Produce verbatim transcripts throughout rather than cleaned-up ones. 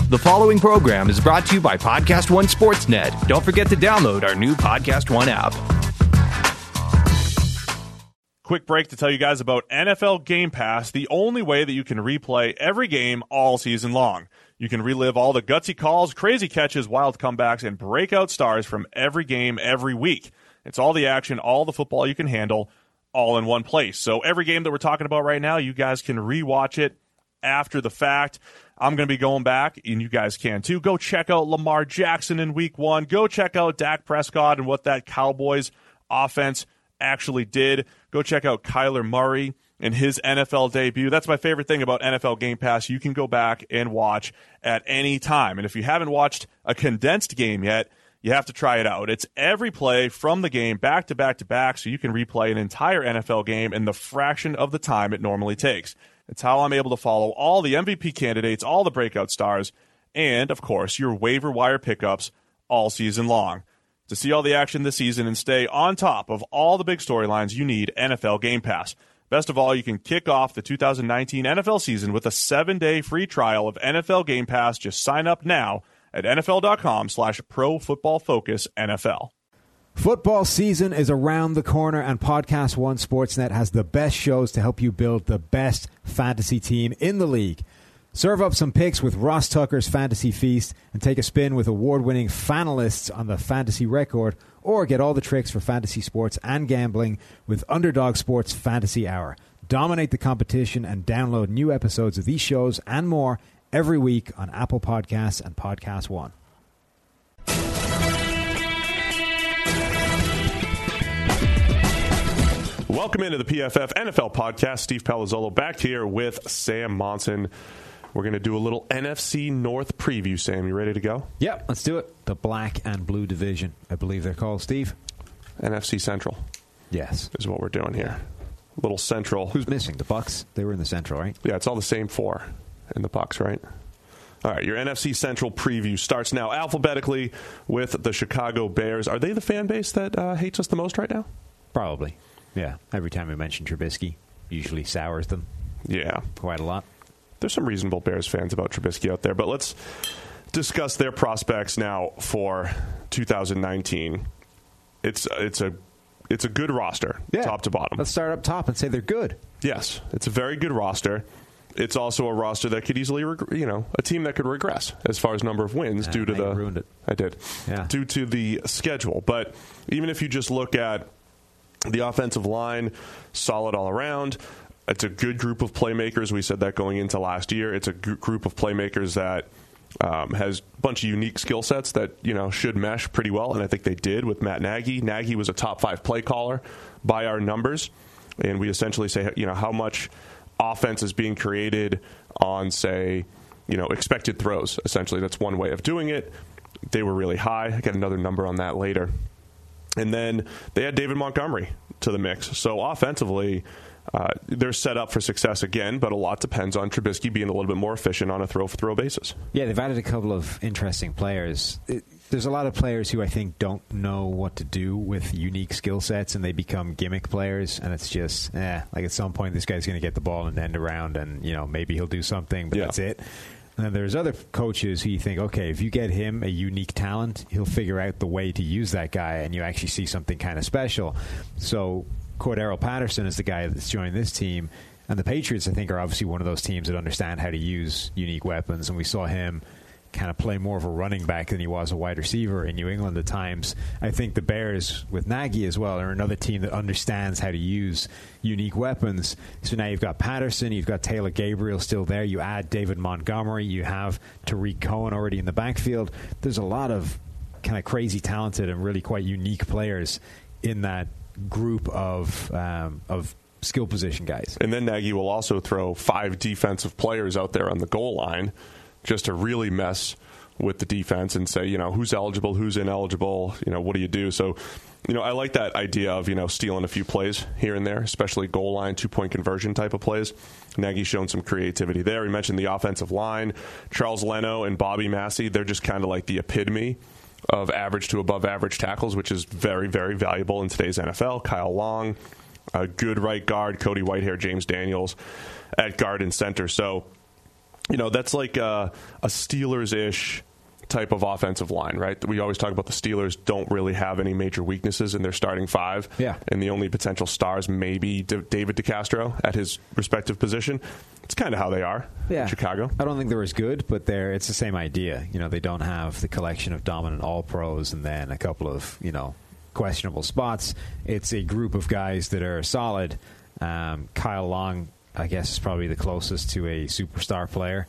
The following program is brought to you by Podcast One Sportsnet. Don't forget to download our new Podcast One app. Quick break to tell you guys about N F L Game Pass, the only way that you can replay every game all season long. You can relive all the gutsy calls, crazy catches, wild comebacks, and breakout stars from every game every week. It's all the action, all the football you can handle, all in one place. So every game that we're talking about right now, you guys can rewatch it after the fact. I'm going to be going back, and you guys can too. Go check out Lamar Jackson in week one. Go check out Dak Prescott and what that Cowboys offense actually did. Go check out Kyler Murray and his N F L debut. That's my favorite thing about N F L Game Pass. You can go back and watch at any time. And if you haven't watched a condensed game yet, you have to try it out. It's every play from the game back to back to back, so you can replay an entire N F L game in the fraction of the time it normally takes. It's how I'm able to follow all the M V P candidates, all the breakout stars, and, of course, your waiver wire pickups all season long. To see all the action this season and stay on top of all the big storylines, you need N F L Game Pass. Best of all, you can kick off the two thousand nineteen N F L season with a seven-day free trial of N F L Game Pass. Just sign up now at nfl.com slash pro football focus NFL. Football season is around the corner, and Podcast One Sportsnet has the best shows to help you build the best fantasy team in the league. Serve up some picks with Ross Tucker's Fantasy Feast and take a spin with award-winning finalists on the Fantasy Record, or get all the tricks for fantasy sports and gambling with Underdog Sports Fantasy Hour. Dominate the competition and download new episodes of these shows and more every week on Apple Podcasts and Podcast One. Welcome into the P F F N F L podcast. Steve Palazzolo back here with Sam Monson. We're going to do a little N F C North preview. Sam, you ready to go? Yep, let's do it. The black and blue division, I believe they're called, Steve. N F C Central. Yes. Is what we're doing here. Little Central. Who's missing? The Bucs? They were in the Central, right? Yeah, it's all the same four in the Bucs, right? All right, your N F C Central preview starts now alphabetically with the Chicago Bears. Are they the fan base that uh, hates us the most right now? Probably. Yeah, every time we mention Trubisky, usually sours them. Yeah. Quite a lot. There's some reasonable Bears fans about Trubisky out there, but let's discuss their prospects now for two thousand nineteen. It's it's a it's a good roster, yeah. top to bottom. Let's start up top and say they're good. Yes, it's a very good roster. It's also a roster that could easily, reg- you know, a team that could regress as far as number of wins yeah, due to the. Ruined it. I did. Yeah. Due to the schedule, but even if you just look at the offensive line, solid all around. It's a good group of playmakers. We said that going into last year. It's a g- group of playmakers that um, has a bunch of unique skill sets that, you know, should mesh pretty well, and I think they did with Matt Nagy. Nagy was a top five play caller by our numbers, and we essentially say, you know, how much offense is being created on, say, you know, expected throws. Essentially, that's one way of doing it. They were really high. I got another number on that later. And then they had David Montgomery to the mix. So offensively, uh, they're set up for success again, but a lot depends on Trubisky being a little bit more efficient on a throw-for-throw basis. Yeah, they've added a couple of interesting players. It, there's a lot of players who I think don't know what to do with unique skill sets, and they become gimmick players, and it's just, eh, like at some point this guy's going to get the ball and end around, and, you know, maybe he'll do something, but yeah. That's it. And then there's other coaches who you think, okay, if you get him a unique talent, he'll figure out the way to use that guy, and you actually see something kind of special. So Cordero Patterson is the guy that's joined this team, and the Patriots, I think, are obviously one of those teams that understand how to use unique weapons, and we saw him kind of play more of a running back than he was a wide receiver in New England at times. I think the Bears, with Nagy as well, are another team that understands how to use unique weapons. So now you've got Patterson, you've got Taylor Gabriel still there, you add David Montgomery, you have Tariq Cohen already in the backfield. There's a lot of kind of crazy talented and really quite unique players in that group of um, of skill position guys. And then Nagy will also throw five defensive players out there on the goal line just to really mess with the defense and say, you know, who's eligible, who's ineligible, you know, what do you do? So, you know, I like that idea of, you know, stealing a few plays here and there, especially goal line, two-point conversion type of plays. Nagy's shown some creativity there. We mentioned the offensive line. Charles Leno and Bobby Massey, they're just kind of like the epitome of average to above average tackles, which is very, very valuable in today's N F L. Kyle Long, a good right guard, Cody Whitehair, James Daniels at guard and center. So you know, that's like a, a Steelers-ish type of offensive line, right? We always talk about the Steelers don't really have any major weaknesses in their starting five. Yeah. And the only potential stars may be D- David DeCastro at his respective position. It's kind of how they are yeah. in Chicago. I don't think they're as good, but they're it's the same idea. You know, they don't have the collection of dominant all-pros and then a couple of, you know, questionable spots. It's a group of guys that are solid. Um, Kyle Long, I guess, is probably the closest to a superstar player.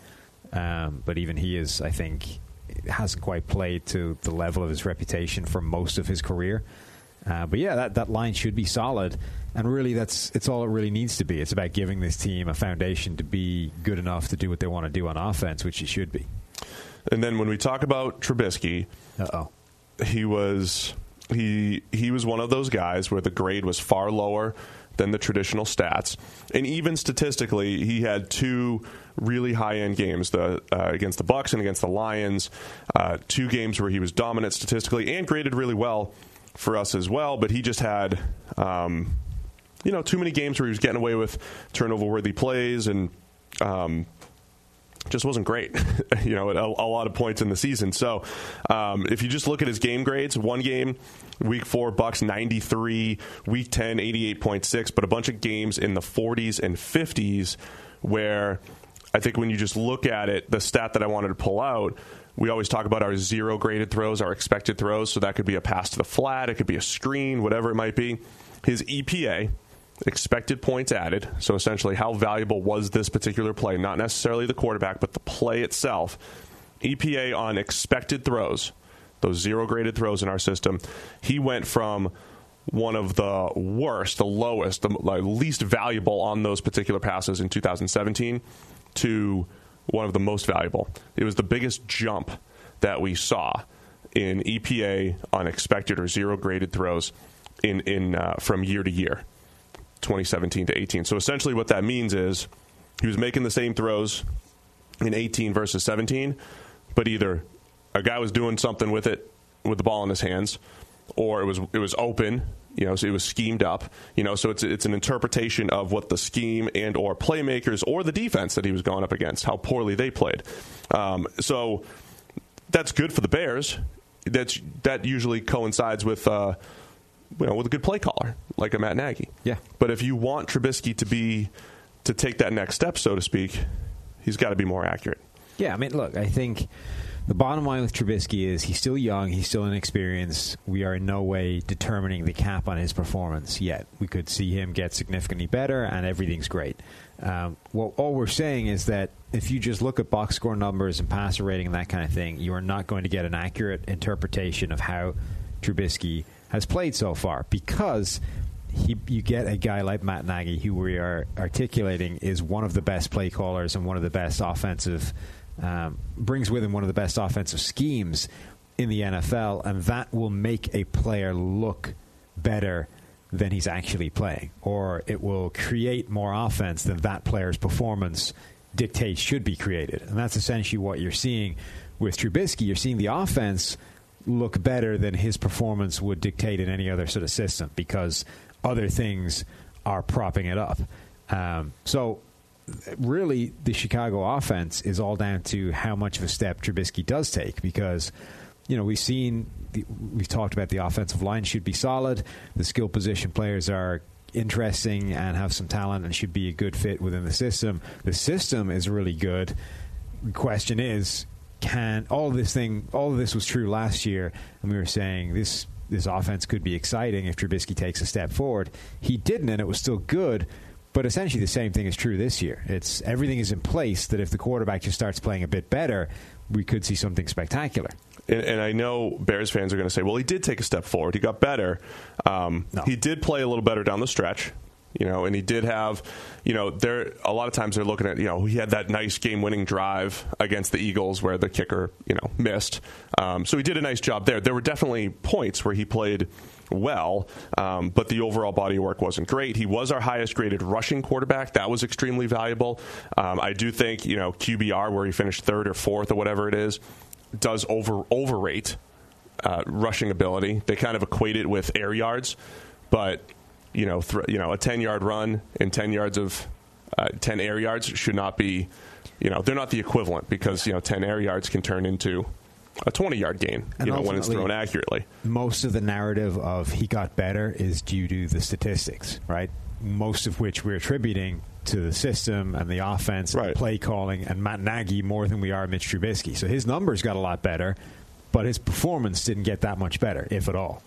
Um, but even he is, I think, hasn't quite played to the level of his reputation for most of his career. Uh, but yeah, that, that line should be solid. And really, that's it's all it really needs to be. It's about giving this team a foundation to be good enough to do what they want to do on offense, which it should be. And then when we talk about Trubisky, Uh-oh. he was he he was one of those guys where the grade was far lower than the traditional stats. And even statistically, he had two really high-end games, the uh, against the Bucs and against the Lions, uh, two games where he was dominant statistically and graded really well for us as well. But he just had, um, you know, too many games where he was getting away with turnover-worthy plays and um, just wasn't great, you know, at a, a lot of points in the season. So um, if you just look at his game grades, one game, week four, Bucs ninety-three, week ten, eighty-eight point six, but a bunch of games in the forties and fifties where I think when you just look at it, the stat that I wanted to pull out, we always talk about our zero graded throws, our expected throws. So that could be a pass to the flat, it could be a screen, whatever it might be. His E P A, expected points added, so essentially how valuable was this particular play, not necessarily the quarterback, but the play itself. E P A on expected throws, those zero graded throws in our system, he went from one of the worst, the lowest, the least valuable on those particular passes in two thousand seventeen to one of the most valuable. It was the biggest jump that we saw in E P A on expected or zero graded throws in, in uh, from year to year. twenty seventeen to eighteen. So essentially what that means is he was making the same throws in eighteen versus seventeen, but either a guy was doing something with it, with the ball in his hands, or it was it was open, you know, so it was schemed up, you know, so it's it's an interpretation of what the scheme and or playmakers or the defense that he was going up against, how poorly they played. Um, so that's good for the Bears. That's that usually coincides with uh, you know, with a good play caller like a Matt Nagy. Yeah. But if you want Trubisky to be to take that next step, so to speak, he's got to be more accurate. Yeah, I mean, look, I think the bottom line with Trubisky is he's still young, he's still inexperienced. We are in no way determining the cap on his performance yet. We could see him get significantly better, and everything's great. Um, well, all we're saying is that if you just look at box score numbers and passer rating and that kind of thing, you are not going to get an accurate interpretation of how Trubisky has played so far, because he, you get a guy like Matt Nagy, who we are articulating is one of the best play callers and one of the best offensive, um, brings with him one of the best offensive schemes in the N F L, and that will make a player look better than he's actually playing, or it will create more offense than that player's performance dictates should be created. And that's essentially what you're seeing with Trubisky. You're seeing the offense look better than his performance would dictate in any other sort of system, because other things are propping it up. Um, so really the Chicago offense is all down to how much of a step Trubisky does take, because, you know, we've seen, the, we've talked about the offensive line should be solid. The skill position players are interesting and have some talent and should be a good fit within the system. The system is really good. The question is, can all of this thing, all of this was true last year, and we were saying this this offense could be exciting if Trubisky takes a step forward. He didn't, and it was still good, but essentially the same thing is true this year. It's everything is in place that if the quarterback just starts playing a bit better, we could see something spectacular. And, and I know Bears fans are going to say, well, he did take a step forward. He got better. Um, no. He did play a little better down the stretch. You know, and he did have, you know, there a lot of times they're looking at, you know, he had that nice game-winning drive against the Eagles where the kicker, you know, missed. Um, so he did a nice job there. There were definitely points where he played well, um, but the overall body of work wasn't great. He was our highest-graded rushing quarterback. That was extremely valuable. Um, I do think, you know, Q B R, where he finished third or fourth or whatever it is, does over overrate uh, rushing ability. They kind of equate it with air yards, but you know, th- you know, a ten-yard run and ten yards of uh, ten air yards should not be you know, they're not the equivalent because, you know, ten air yards can turn into a twenty-yard gain, and you know, when it's thrown accurately. Most of the narrative of he got better is due to the statistics, right? Most of which we're attributing to the system and the offense and right. the play calling and Matt Nagy more than we are Mitch Trubisky. So his numbers got a lot better, but his performance didn't get that much better, if at all.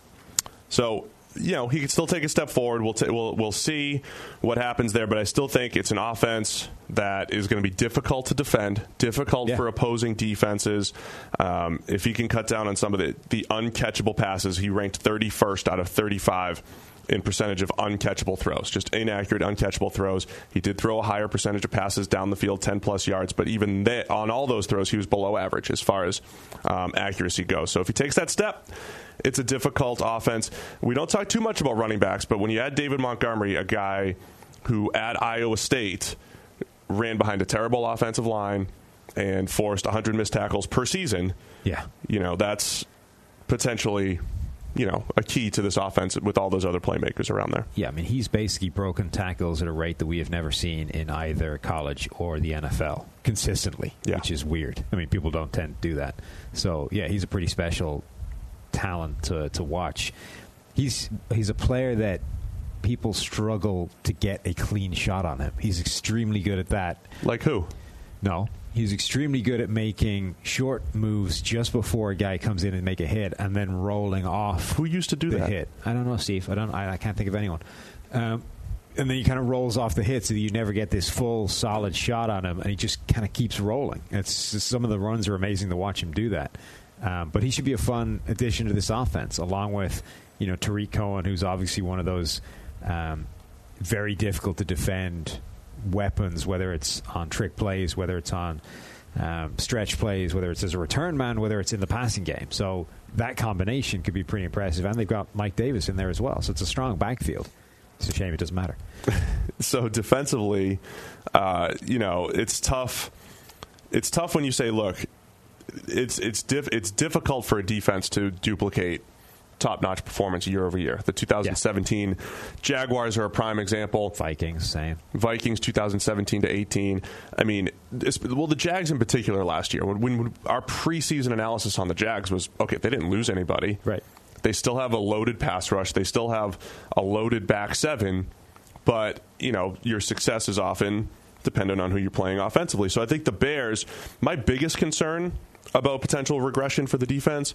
So, you know, he could still take a step forward. We'll, t- we'll we'll see what happens there, but I still think it's an offense that is going to be difficult to defend, difficult yeah. for opposing defenses. Um, if he can cut down on some of the, the uncatchable passes, he ranked thirty-first out of thirty-five in percentage of uncatchable throws, just inaccurate, uncatchable throws. He did throw a higher percentage of passes down the field, ten-plus yards, but even they, on all those throws, he was below average as far as um, accuracy goes. So if he takes that step, it's a difficult offense. We don't talk too much about running backs, but when you add David Montgomery, a guy who at Iowa State ran behind a terrible offensive line and forced one hundred missed tackles per season, yeah, you know, that's potentially, you know, a key to this offense with all those other playmakers around there. Yeah, I mean, he's basically broken tackles at a rate that we have never seen in either college or the N F L consistently, yeah. which is weird. I mean, people don't tend to do that. So, yeah, he's a pretty special talent to to watch. He's he's a player that people struggle to get a clean shot on him. He's extremely good at that. Like who? No. He's extremely good at making short moves just before a guy comes in and make a hit and then rolling off. Who used to do the that? hit? I don't know, Steve. I don't. I, I can't think of anyone. Um, and then he kind of rolls off the hit so that you never get this full, solid shot on him, and he just kind of keeps rolling. It's just, some of the runs are amazing to watch him do that. Um, but he should be a fun addition to this offense, along with, you know, Tariq Cohen, who's obviously one of those um, very difficult to defend weapons, whether it's on trick plays, whether it's on um, stretch plays, whether it's as a return man, whether it's in the passing game. So that combination could be pretty impressive. And they've got Mike Davis in there as well. So it's a strong backfield. It's a shame it doesn't matter. So defensively, uh, you know, it's tough. It's tough when you say, look, it's it's diff- it's difficult for a defense to duplicate top-notch performance year over year. The two thousand seventeen yeah. Jaguars are a prime example. Vikings, same. Vikings, two thousand seventeen to eighteen. I mean, well, the Jags in particular last year, when, when our preseason analysis on the Jags was, okay, they didn't lose anybody. Right. They still have a loaded pass rush. They still have a loaded back seven. But, you know, your success is often dependent on who you're playing offensively. So I think the Bears, my biggest concern about potential regression for the defense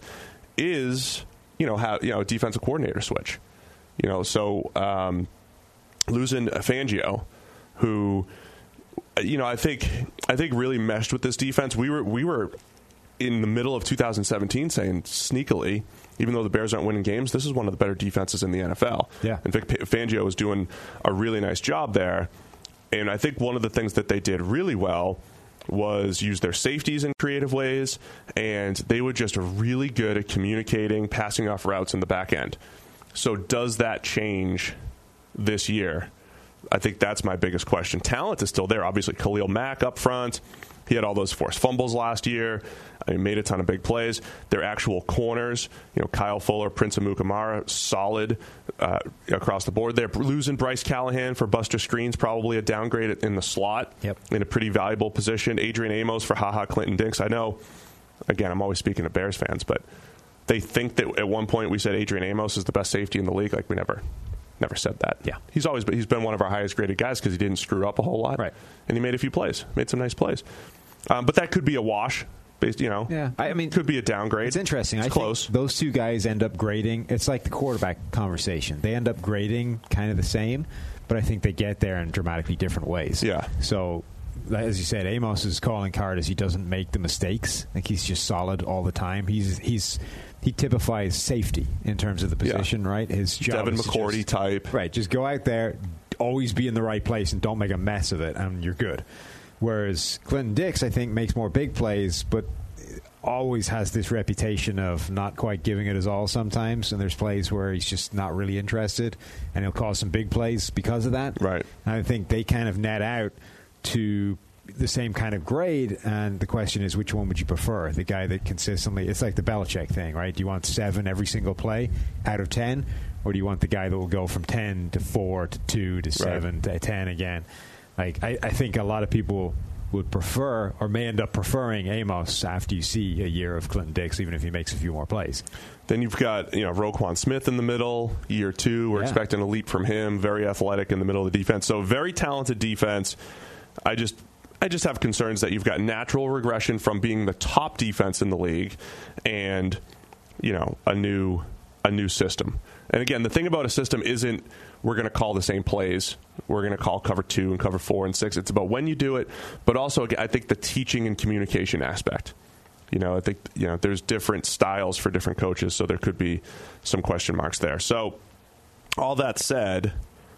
is, you know, how, you know, defensive coordinator switch. You know, so um, losing Fangio, who, you know, I think I think really meshed with this defense. We were we were in the middle of two thousand seventeen saying sneakily, even though the Bears aren't winning games, this is one of the better defenses in the N F L. Yeah. And Vic Fangio was doing a really nice job there. And I think one of the things that they did really well was use their safeties in creative ways, and they were just really good at communicating, passing off routes in the back end. So does that change this year? I think that's my biggest question. Talent is still there. Obviously, Khalil Mack up front. He had all those forced fumbles last year. I mean, made a ton of big plays. Their actual corners, you know, Kyle Fuller, Prince Amukamara, solid uh, across the board. They're losing Bryce Callahan for Buster Screens, probably a downgrade in the slot, yep. in a pretty valuable position. Adrian Amos for Ha Ha Clinton Dix. I know, again, I'm always speaking to Bears fans, but they think that at one point we said Adrian Amos is the best safety in the league. Like, we never never said that. Yeah. He's always been, he's been one of our highest graded guys because he didn't screw up a whole lot. Right. And he made a few plays, made some nice plays. Um, but that could be a wash. Based, you know, yeah, I mean, could be a downgrade. It's interesting. It's I close. Think those two guys end up grading. It's like the quarterback conversation. They end up grading kind of the same, but I think they get there in dramatically different ways. Yeah. So, as you said, Amos's calling card is he doesn't make the mistakes. Like, he's just solid all the time. He's he's he typifies safety in terms of the position, yeah. right? His job Devin is McCourty just, type. Right. Just go out there, always be in the right place, and don't make a mess of it, and you're good. Whereas Clinton Dix, I think, makes more big plays, but always has this reputation of not quite giving it his all sometimes. And there's plays where he's just not really interested, and he'll cause some big plays because of that. Right. And I think they kind of net out to the same kind of grade. And the question is, which one would you prefer? The guy that consistently, it's like the Belichick thing, right? Do you want seven every single play out of ten? Or do you want the guy that will go from ten to four to two to seven right. to ten again? Like, I, I think a lot of people would prefer or may end up preferring Amos after you see a year of Clinton Dix, even if he makes a few more plays. Then you've got, you know, Roquan Smith in the middle, year two. We're yeah. expecting a leap from him. Very athletic in the middle of the defense. So very talented defense. I just I just have concerns that you've got natural regression from being the top defense in the league and, you know, a new a new system. And again, the thing about a system isn't we're going to call the same plays. We're going to call cover two and cover four and six. It's about when you do it, but also I think the teaching and communication aspect. You know, I think, you know, there's different styles for different coaches, so there could be some question marks there. So, all that said,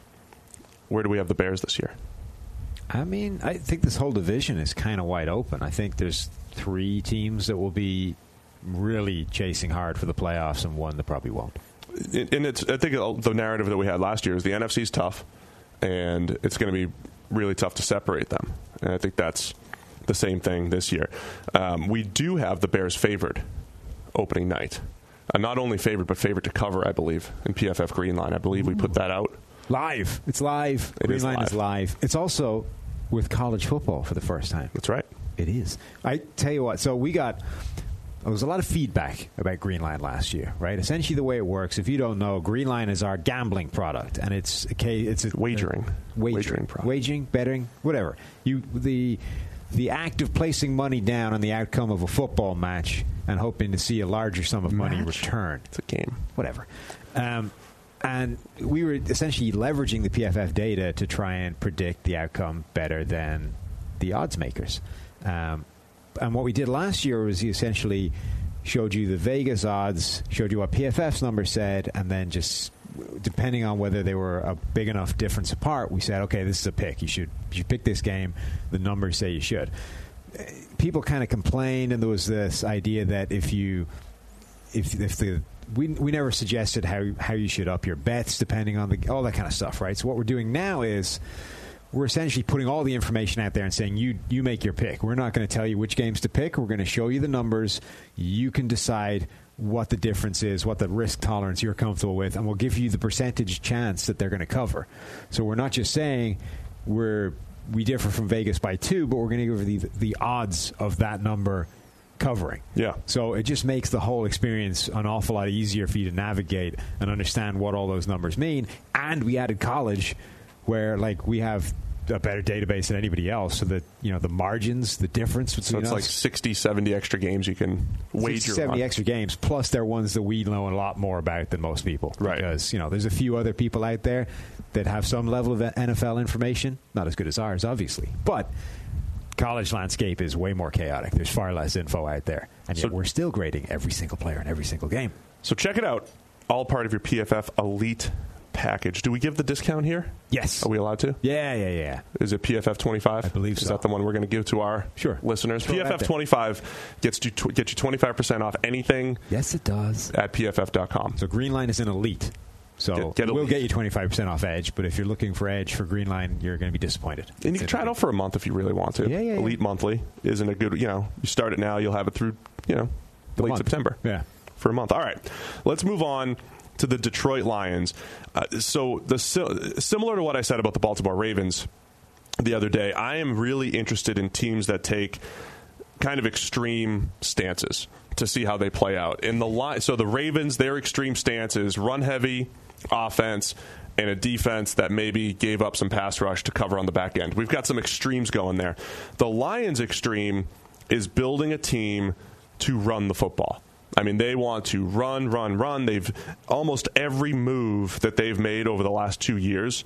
where do we have the Bears this year? I mean, I think this whole division is kind of wide open. I think there's three teams that will be really chasing hard for the playoffs and one that probably won't. And it's, I think the narrative that we had last year is the N F C is tough, and it's going to be really tough to separate them. And I think that's the same thing this year. Um, we do have the Bears favored opening night. Uh, not only favored, but favored to cover, I believe, in P F F Greenline. I believe we put that out. Live. It's live. It is Greenline live. is live. It's also with college football for the first time. That's right. It is. I tell you what, so we got... There was a lot of feedback about Greenline last year, right? Essentially, the way it works, if you don't know, Greenline is our gambling product, and it's okay. It's a wagering, a wagering, wagering product, wagering, betting, whatever. You the the act of placing money down on the outcome of a football match and hoping to see a larger sum of money match. return. It's a game, whatever. Um, and we were essentially leveraging the P F F data to try and predict the outcome better than the odds makers. Um, And what we did last year was he essentially showed you the Vegas odds, showed you what P F F's number said, and then just depending on whether they were a big enough difference apart, we said, okay, this is a pick. You should you should pick this game. The numbers say you should. People kind of complained, and there was this idea that if you if if the we we never suggested how how you should up your bets depending on the all that kind of stuff, right? So what we're doing now is we're essentially putting all the information out there and saying, you you make your pick. We're not going to tell you which games to pick. We're going to show you the numbers. You can decide what the difference is, what the risk tolerance you're comfortable with, and we'll give you the percentage chance that they're going to cover. So we're not just saying we're we differ from Vegas by two, but we're going to give you the, the odds of that number covering. Yeah. So it just makes the whole experience an awful lot easier for you to navigate and understand what all those numbers mean. And we added college, where like we have a better database than anybody else, so that you know the margins, the difference between so it's us. like sixty, seventy extra games you can wager sixty, seventy on. extra games, plus they're ones that we know a lot more about than most people. Right. Because you know there's a few other people out there that have some level of N F L information, not as good as ours, obviously, but college landscape is way more chaotic. There's far less info out there, and yet so, we're still grading every single player in every single game. So check it out. All part of your P F F Elite package. Do we give the discount here? Yes. Are we allowed to? Yeah, yeah, yeah. Is it P F F twenty-five? I believe so. Is that the one we're going to give to our sure. listeners? Throw P F F twenty-five gets you tw- get you twenty-five percent off anything. Yes, it does. At P F F dot com. So Greenline is an elite. So get, get we'll elite. get you twenty-five percent off Edge, but if you're looking for Edge for Greenline, you're going to be disappointed. And you can try it out for a month if you really want to. Yeah, yeah, Elite yeah. monthly isn't a good, you know, you start it now, you'll have it through, you know, the late month. September. Yeah. For a month. All right. Let's move on to the Detroit Lions. Uh, so the similar to what I said about the Baltimore Ravens the other day, I am really interested in teams that take kind of extreme stances to see how they play out. In the line, so the Ravens, their extreme stance is run heavy offense and a defense that maybe gave up some pass rush to cover on the back end. We've got some extremes going there. The Lions' extreme is building a team to run the football. I mean, they want to run, run, run. They've almost every move that they've made over the last two years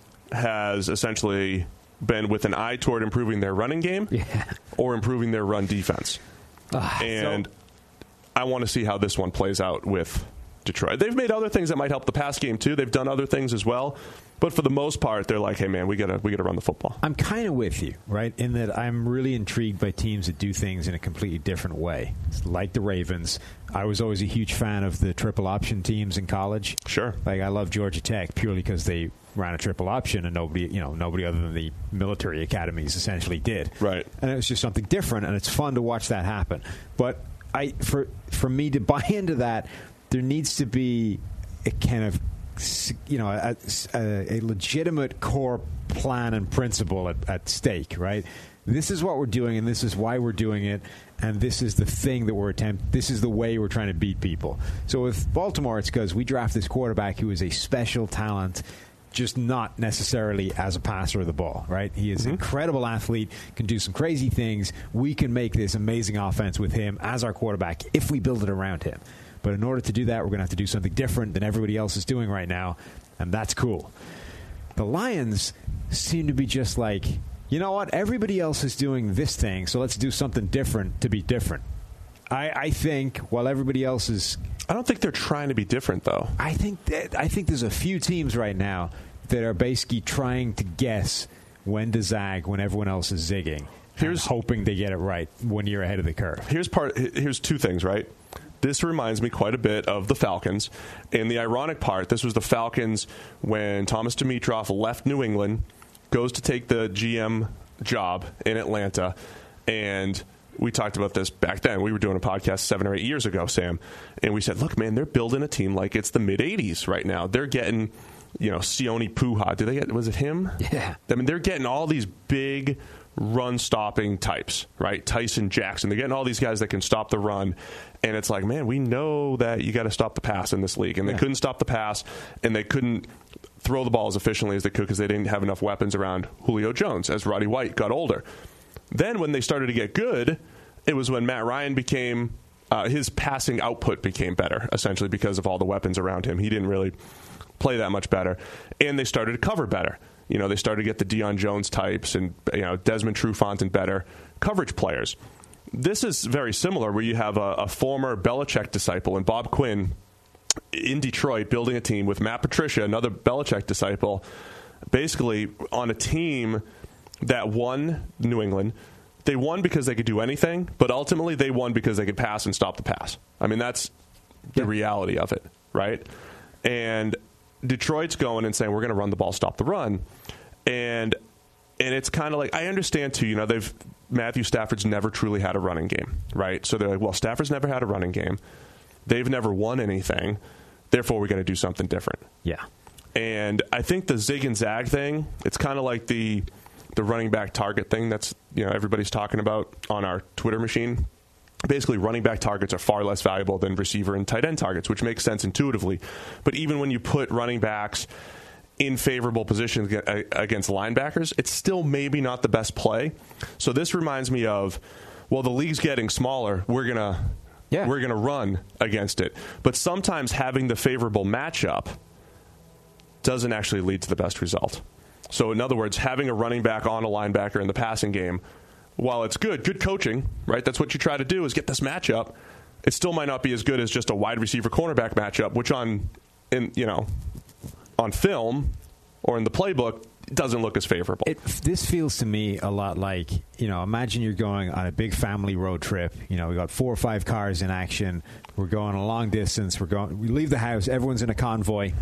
has essentially been with an eye toward improving their running game yeah. or improving their run defense. Uh, and so- I want to see how this one plays out with Detroit. They've made other things that might help the pass game too. They've done other things as well. But for the most part, they're like, hey, man, we gotta we gotta run the football. I'm kind of with you, right, in that I'm really intrigued by teams that do things in a completely different way. It's like the Ravens. I was always a huge fan of the triple option teams in college. Sure. Like, I love Georgia Tech purely because they ran a triple option and nobody, you know, nobody other than the military academies essentially did. Right. And it was just something different, and it's fun to watch that happen. But I, for for me to buy into that, there needs to be a kind of, you know, a, a, a legitimate core plan and principle at, at stake, right? this is what we're doing, and this is why we're doing it, and this is the thing that we're attempt. This is the way we're trying to beat people. So with Baltimore, it's because we draft this quarterback who is a special talent, just not necessarily as a passer of the ball, right? He is mm-hmm. an incredible athlete, can do some crazy things. We can make this amazing offense with him as our quarterback if we build it around him. But in order to do that, we're going to have to do something different than everybody else is doing right now, and that's cool. The Lions seem to be just like, you know what? Everybody else is doing this thing, so let's do something different to be different. I, I think while everybody else is... I don't think they're trying to be different, though. I think that, I think there's a few teams right now that are basically trying to guess when to zag when everyone else is zigging. Here's hoping they get it right one year ahead of the curve. Here's part. Here's two things, right? This reminds me quite a bit of the Falcons. And the ironic part, this was the Falcons when Thomas Dimitroff left New England, goes to take the G M job in Atlanta, and we talked about this back then. We were doing a podcast seven or eight years ago, Sam, and we said, look, man, they're building a team like it's the mid-eighties right now. They're getting, you know, Sione Puha. Did they get, was it him? Yeah. I mean, they're getting all these big run-stopping types, right? Tyson Jackson. They're getting all these guys that can stop the run, and it's like, man, we know that you got to stop the pass in this league, and they yeah. couldn't stop the pass, and they couldn't throw the ball as efficiently as they could because they didn't have enough weapons around Julio Jones as Roddy White got older. Then when they started to get good, it was when Matt Ryan became, uh, his passing output became better, essentially because of all the weapons around him. He didn't really play that much better. And they started to cover better. You know, they started to get the Deion Jones types and, you know, Desmond Trufant and better coverage players. This is very similar where you have a, a former Belichick disciple and Bob Quinn in Detroit building a team with Matt Patricia, another Belichick disciple, basically on a team that won New England. They won because they could do anything, but ultimately they won because they could pass and stop the pass. I mean, that's the reality of it, right? And Detroit's going and saying, we're going to run the ball, stop the run. And and it's kind of like, I understand too, you know, they've Matthew Stafford's never truly had a running game, right? So they're like, well, Stafford's never had a running game. They've never won anything. Therefore, we're going to do something different. Yeah. And I think the zig and zag thing, it's kind of like the the running back target thing that's, you know, everybody's talking about on our Twitter machine. Basically, running back targets are far less valuable than receiver and tight end targets, which makes sense intuitively. But even when you put running backs in favorable positions against linebackers, it's still maybe not the best play. So this reminds me of, well, the league's getting smaller. We're going to yeah. we're going to run against it. But sometimes having the favorable matchup doesn't actually lead to the best result. So in other words, having a running back on a linebacker in the passing game, while it's good, good coaching, right? That's what you try to do is get this matchup. It still might not be as good as just a wide receiver cornerback matchup, which on, in you know, on film or in the playbook doesn't look as favorable. It, this feels to me a lot like, you know, imagine you're going on a big family road trip. You know, we got four or five cars in action. We're going a long distance. We're going. We leave the house. Everyone's in a convoy.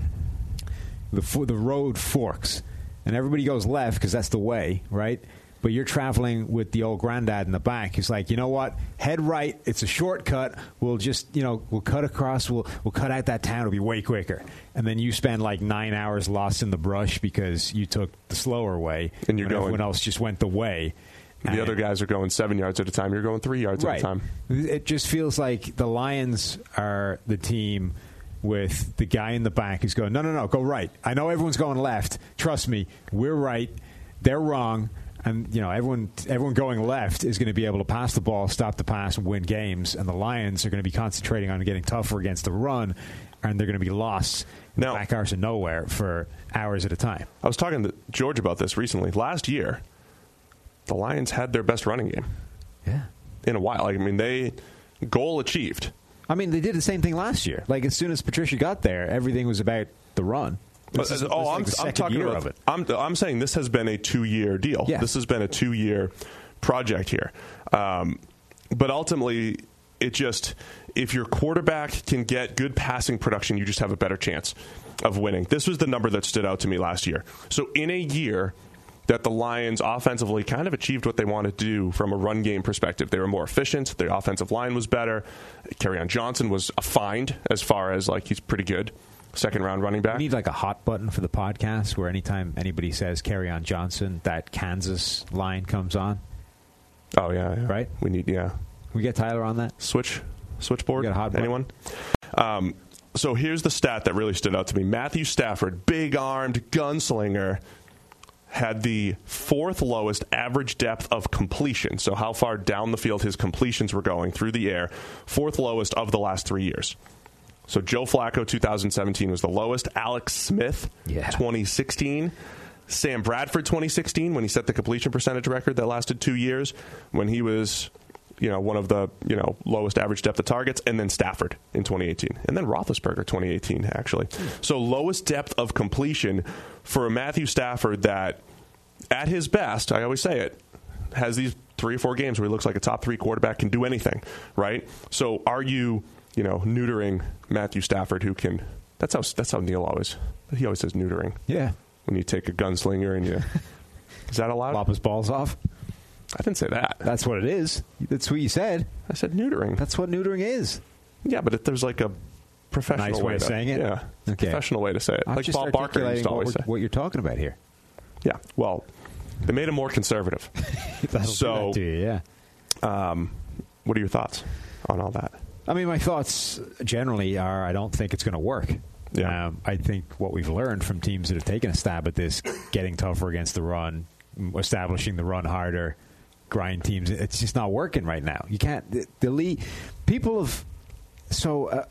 The the road forks, and everybody goes left because that's the way, right? But you're traveling with the old granddad in the back. He's like, you know what? Head right. It's a shortcut. We'll just, you know, we'll cut across. We'll we'll cut out that town. It'll be way quicker. And then you spend like nine hours lost in the brush because you took the slower way, and you're going, everyone else just went the way. The and other guys are going seven yards at a time. You're going three yards right. at a time. It just feels like the Lions are the team with the guy in the back who's going, no, no, no, go right. I know everyone's going left. Trust me, we're right. They're wrong. And, you know, everyone everyone going left is going to be able to pass the ball, stop the pass, and win games. And the Lions are going to be concentrating on getting tougher against the run, and they're going to be lost in now, the back arse of nowhere for hours at a time. I was talking to George about this recently. Last year, the Lions had their best running game. Yeah. In a while. Like, I mean, they goal achieved. I mean, they did the same thing last year. Like, as soon as Patricia got there, everything was about the run. This is, oh, like I'm, I'm talking about. Of it. I'm, I'm saying this has been a two-year deal. Yeah. This has been a two-year project here. Um, but ultimately, it just if your quarterback can get good passing production, you just have a better chance of winning. This was the number that stood out to me last year. So in a year that the Lions offensively kind of achieved what they wanted to do from a run game perspective, they were more efficient. The offensive line was better. Kerryon Johnson was a find as far as like he's pretty good. Second round running back. We need like a hot button for the podcast where anytime anybody says Kerryon Johnson, that Kansas line comes on. Oh, yeah, yeah. Right? We need, yeah. Can we get Tyler on that? Switch, switchboard? You got a hot button? Anyone? Um, so here's the stat that really stood out to me. Matthew Stafford, big-armed gunslinger, had the fourth lowest average depth of completion. So how far down the field his completions were going through the air. Fourth lowest of the last three years. So Joe Flacco, two thousand seventeen, was the lowest. Alex Smith, yeah. twenty sixteen. Sam Bradford, twenty sixteen, when he set the completion percentage record that lasted two years, when he was, you know, one of the, you know, lowest average depth of targets, and then Stafford in twenty eighteen. And then Roethlisberger, twenty eighteen, actually. So lowest depth of completion for a Matthew Stafford that, at his best, I always say it, has these three or four games where he looks like a top three quarterback, can do anything, right? So are you, you know, neutering Matthew Stafford, who can, that's how, that's how Neil always, he always says neutering. Yeah. When you take a gunslinger and you, is that allowed? Lop his balls off? I didn't say that. That's what it is. That's what you said. I said neutering. That's what neutering is. Yeah, but if there's like a professional nice way, way of to, saying it? Yeah, Okay. professional way to say it. I'm like just Bob Barker used to what, always we're- say. what you're talking about here. Yeah, well, they made him more conservative. That'll So- do that to you, yeah. Um, what are your thoughts on all that? I mean, my thoughts generally are I don't think it's going to work. Yeah. Um, I think what we've learned from teams that have taken a stab at this, getting tougher against the run, establishing the run harder, grind teams, it's just not working right now. You can't. The, the league, people have. So. Uh,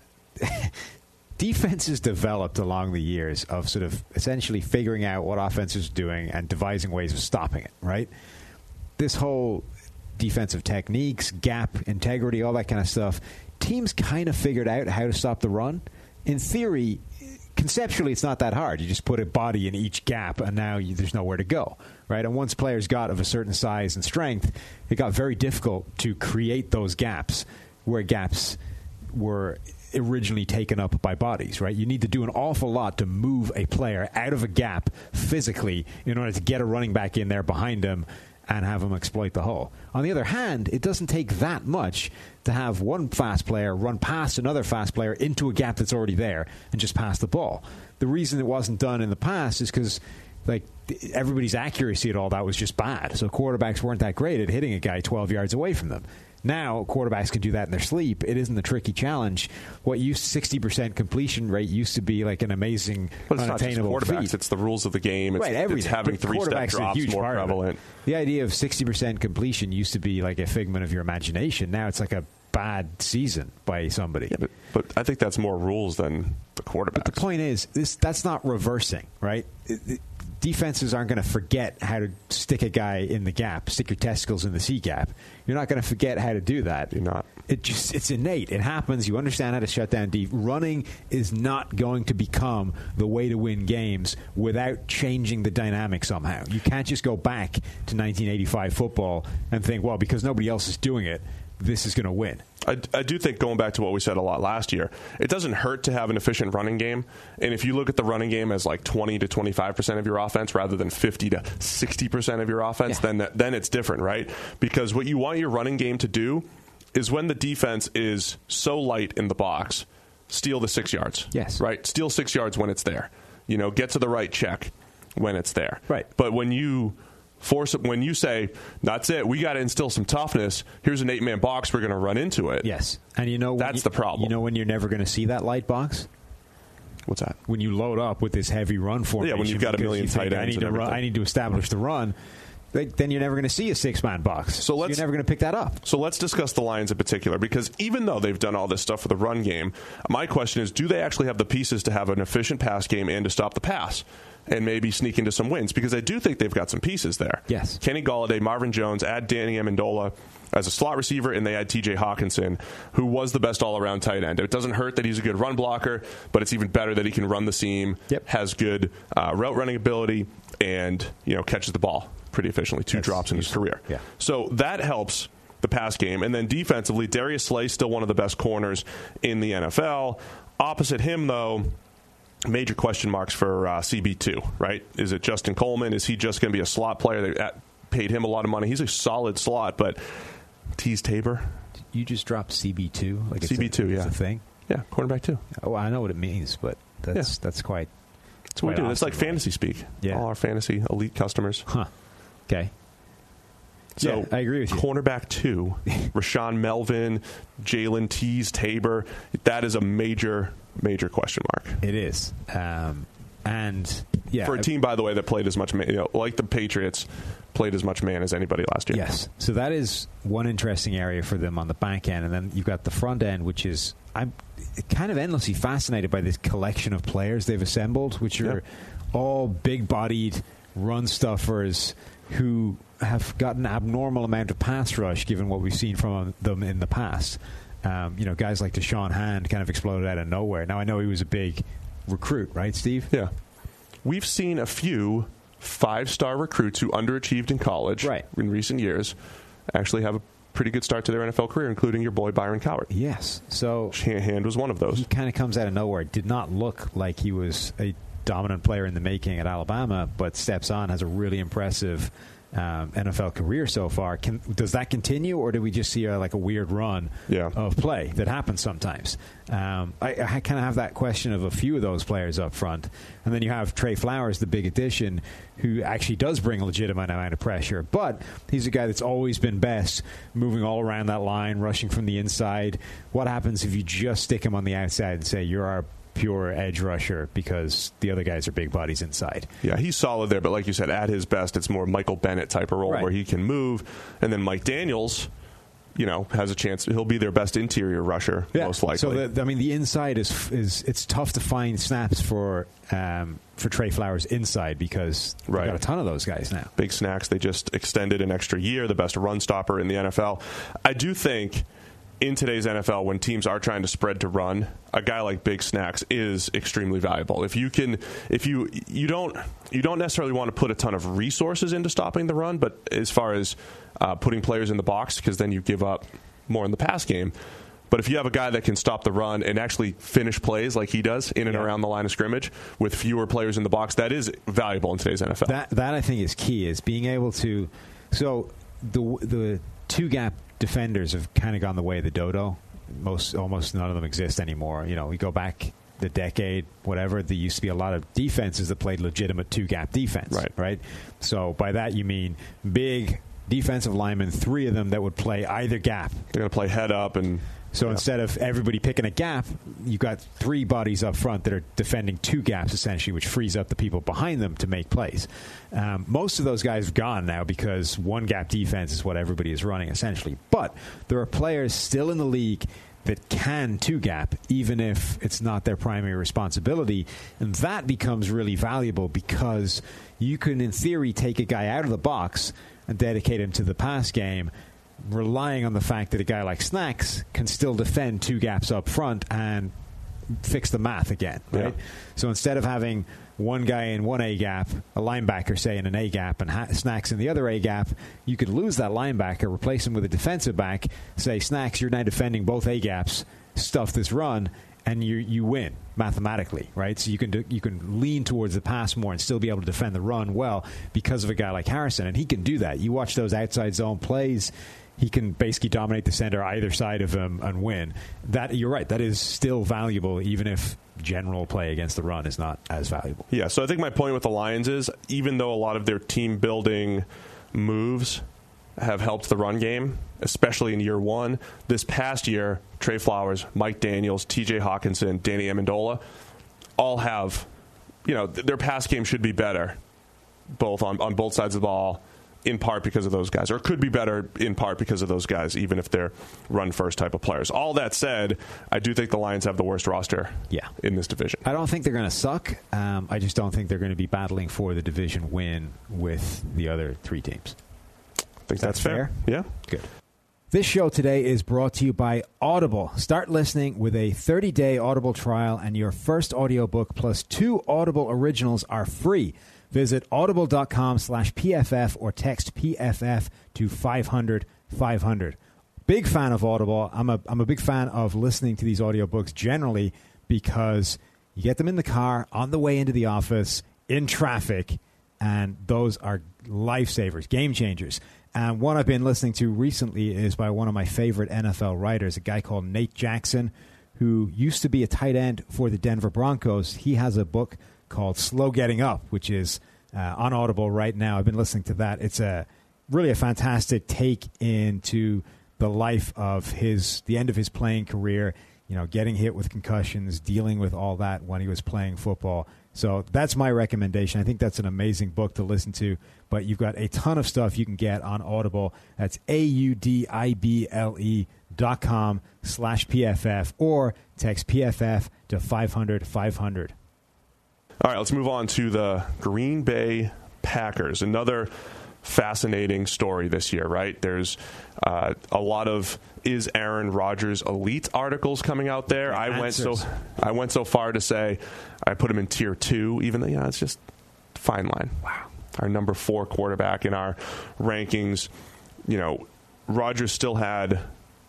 defenses developed along the years of sort of essentially figuring out what offenses are doing and devising ways of stopping it, right? This whole defensive techniques, gap integrity, all that kind of stuff, teams kind of figured out how to stop the run. In theory, conceptually, it's not that hard. You just put a body in each gap, and now you, there's nowhere to go, right? And once players got of a certain size and strength, it got very difficult to create those gaps where gaps were originally taken up by bodies, right? You need to do an awful lot to move a player out of a gap physically in order to get a running back in there behind him and have him exploit the hole. On the other hand, it doesn't take that much to have one fast player run past another fast player into a gap that's already there and just pass the ball. The reason it wasn't done in the past is because like everybody's accuracy at all that was just bad. So quarterbacks weren't that great at hitting a guy twelve yards away from them. Now, quarterbacks can do that in their sleep. It isn't a tricky challenge. What used sixty percent completion rate used to be like an amazing, but it's unattainable not just quarterbacks. feat. It's the rules of the game. It's, right, it's having But three-step quarterbacks are a drops huge more part of it. prevalent. The idea of sixty percent completion used to be like a figment of your imagination. Now it's like a bad season by somebody. Yeah, but, but I think that's more rules than the quarterbacks. But the point is, this that's not reversing, right? It, it, defenses aren't going to forget how to stick a guy in the gap, stick your testicles in the C gap. You're not going to forget how to do that. You're not. It just it's innate. It happens. You understand how to shut down deep. Running is not going to become the way to win games without changing the dynamic somehow. You can't just go back to nineteen eighty-five football and think, well, because nobody else is doing it, this is going to win. I, I do think, going back to what we said a lot last year, it doesn't hurt to have an efficient running game. And if you look at the running game as like twenty to twenty-five percent of your offense rather than fifty to sixty percent of your offense, yeah. then then it's different, right? Because what you want your running game to do is when the defense is so light in the box, steal the six yards. Yes. Right? Steal six yards when it's there. You know, get to the right check when it's there. Right. But when you force it, when you say, that's it, we got to instill some toughness, here's an eight-man box, we're going to run into it. Yes. And you know that's you, the problem. You know when you're never going to see that light box? What's that? When you load up with this heavy run formation. Yeah, when you've got a million you think, tight I ends need and to run, everything. I need to establish the run. Then you're never going to see a six-man box. So, So let's- you're never going to pick that up. So let's discuss the Lions in particular, because even though they've done all this stuff for the run game, my question is, do they actually have the pieces to have an efficient pass game and to stop the pass and maybe sneak into some wins? Because I do think they've got some pieces there. Yes. Kenny Golladay, Marvin Jones, add Danny Amendola as a slot receiver, and they add T J Hawkinson, who was the best all-around tight end. It doesn't hurt that he's a good run blocker, but it's even better that he can run the seam, Yep. has good uh, route running ability, and you know catches the ball pretty efficiently. Two That's drops in his useful. career. Yeah. So that helps the pass game. And then defensively, Darius Slay, still one of the best corners in the N F L. Opposite him, though, major question marks for uh, C B two, right? Is it Justin Coleman? Is he just going to be a slot player? They paid him a lot of money. He's a solid slot, but Tease Tabor? You just dropped C B two? Like C B two, it's a, yeah. It's a thing? Yeah, cornerback two. Oh, I know what it means, but that's Yeah. that's quite... That's what we quite do. It's like awesome. fantasy speak. Yeah. All our fantasy elite customers. Huh. Okay. So yeah, I agree with you. Cornerback two, Rashawn Melvin, Jalen Tease, Tabor, that is a major, major question mark. It is. Um, and, yeah. For a team, by the way, that played as much man, you know, like the Patriots, played as much man as anybody last year. Yes. So that is one interesting area for them on the back end. And then you've got the front end, which is, I'm kind of endlessly fascinated by this collection of players they've assembled, which are yeah. all big-bodied run stuffers who have got an abnormal amount of pass rush given what we've seen from them in the past. Um, you know, guys like Deshaun Hand kind of exploded out of nowhere. Now, I know he was a big recruit, right, Steve? Yeah. We've seen a few five-star recruits who underachieved in college right. in recent years actually have a pretty good start to their N F L career, including your boy Byron Cowart. Yes. So Hand was one of those. He kind of comes out of nowhere. Did not look like he was a dominant player in the making at Alabama, but steps on, has a really impressive um, N F L career so far. Can, does that continue, or do we just see a, like a weird run yeah. of play that happens sometimes? Um, I, I kind of have that question of a few of those players up front. And then you have Trey Flowers, the big addition, who actually does bring a legitimate amount of pressure. But he's a guy that's always been best, moving all around that line, rushing from the inside. What happens if you just stick him on the outside and say, you're our pure edge rusher because the other guys are big bodies inside? Yeah, he's solid there, but like you said, at his best, it's more Michael Bennett type of role right. where he can move. And then Mike Daniels, you know, has a chance. He'll be their best interior rusher, yeah. most likely. So, the, I mean, the inside is is it's tough to find snaps for um, for Trey Flowers inside because right. we've got a ton of those guys now. Big Snacks, they just extended an extra year, the best run stopper in the N F L. I do think in today's N F L, when teams are trying to spread to run, a guy like Big Snacks is extremely valuable. If you can, if you you don't you don't necessarily want to put a ton of resources into stopping the run, but as far as uh, putting players in the box, because then you give up more in the pass game. But if you have a guy that can stop the run and actually finish plays like he does in and yeah. around the line of scrimmage with fewer players in the box, that is valuable in today's N F L. That that I think is key, is being able to. So the the two gap defenders have kind of gone the way of the dodo. Most almost none of them exist anymore. You know, we go back the decade, whatever. There used to be a lot of defenses that played legitimate two gap defense. Right. Right. So by that you mean big defensive linemen, three of them that would play either gap. They're going to play head up and. So yeah. instead of everybody picking a gap, you've got three bodies up front that are defending two gaps, essentially, which frees up the people behind them to make plays. Um, most of those guys have gone now because one gap defense is what everybody is running, essentially. But there are players still in the league that can two gap, even if it's not their primary responsibility. And that becomes really valuable because you can, in theory, take a guy out of the box and dedicate him to the pass game, relying on the fact that a guy like Snacks can still defend two gaps up front and fix the math again, right? Yeah. So instead of having one guy in one A gap, a linebacker, say, in an A gap, and ha- Snacks in the other A gap, you could lose that linebacker, replace him with a defensive back, say, Snacks, you're now defending both A gaps, stuff this run, and you you win mathematically, right? So you can do, you can lean towards the pass more and still be able to defend the run well because of a guy like Harrison, and he can do that. You watch those outside zone plays, he can basically dominate the center either side of him and win. That you're right. That is still valuable, even if general play against the run is not as valuable. Yeah, so I think my point with the Lions is, even though a lot of their team building moves have helped the run game, especially in year one, this past year, Trey Flowers, Mike Daniels, T J Hawkinson, Danny Amendola, all have, you know, th- their pass game should be better, both on, on both sides of the ball, in part because of those guys, or could be better in part because of those guys, even if they're run-first type of players. All that said, I do think the Lions have the worst roster yeah. in this division. I don't think they're going to suck. Um, I just don't think they're going to be battling for the division win with the other three teams. I think that's that fair. fair. Yeah. Good. This show today is brought to you by Audible. Start listening with a thirty-day Audible trial, and your first audiobook plus two Audible originals are free. Visit audible.com slash PFF or text P F F to five hundred five hundred. Big fan of Audible. I'm a I'm a big fan of listening to these audiobooks generally because you get them in the car, on the way into the office, in traffic, and those are lifesavers, game changers. And one I've been listening to recently is by one of my favorite N F L writers, a guy called Nate Jackson, who used to be a tight end for the Denver Broncos. He has a book called Slow Getting Up, which is uh, on Audible right now. I've been listening to that. It's a really a fantastic take into the life of his, the end of his playing career, you know, getting hit with concussions, dealing with all that when he was playing football. So that's my recommendation. I think that's an amazing book to listen to, but you've got a ton of stuff you can get on Audible. That's A-U-D-I-B-L-E dot com slash P-F-F or text P F F to five hundred five hundred. All right, let's move on to the Green Bay Packers. Another fascinating story this year, right? There's uh, a lot of is Aaron Rodgers elite articles coming out there. I Answers. went so I went so far to say I put him in tier two, even though you know it's just a fine line. Wow, our number four quarterback in our rankings. You know, Rodgers still had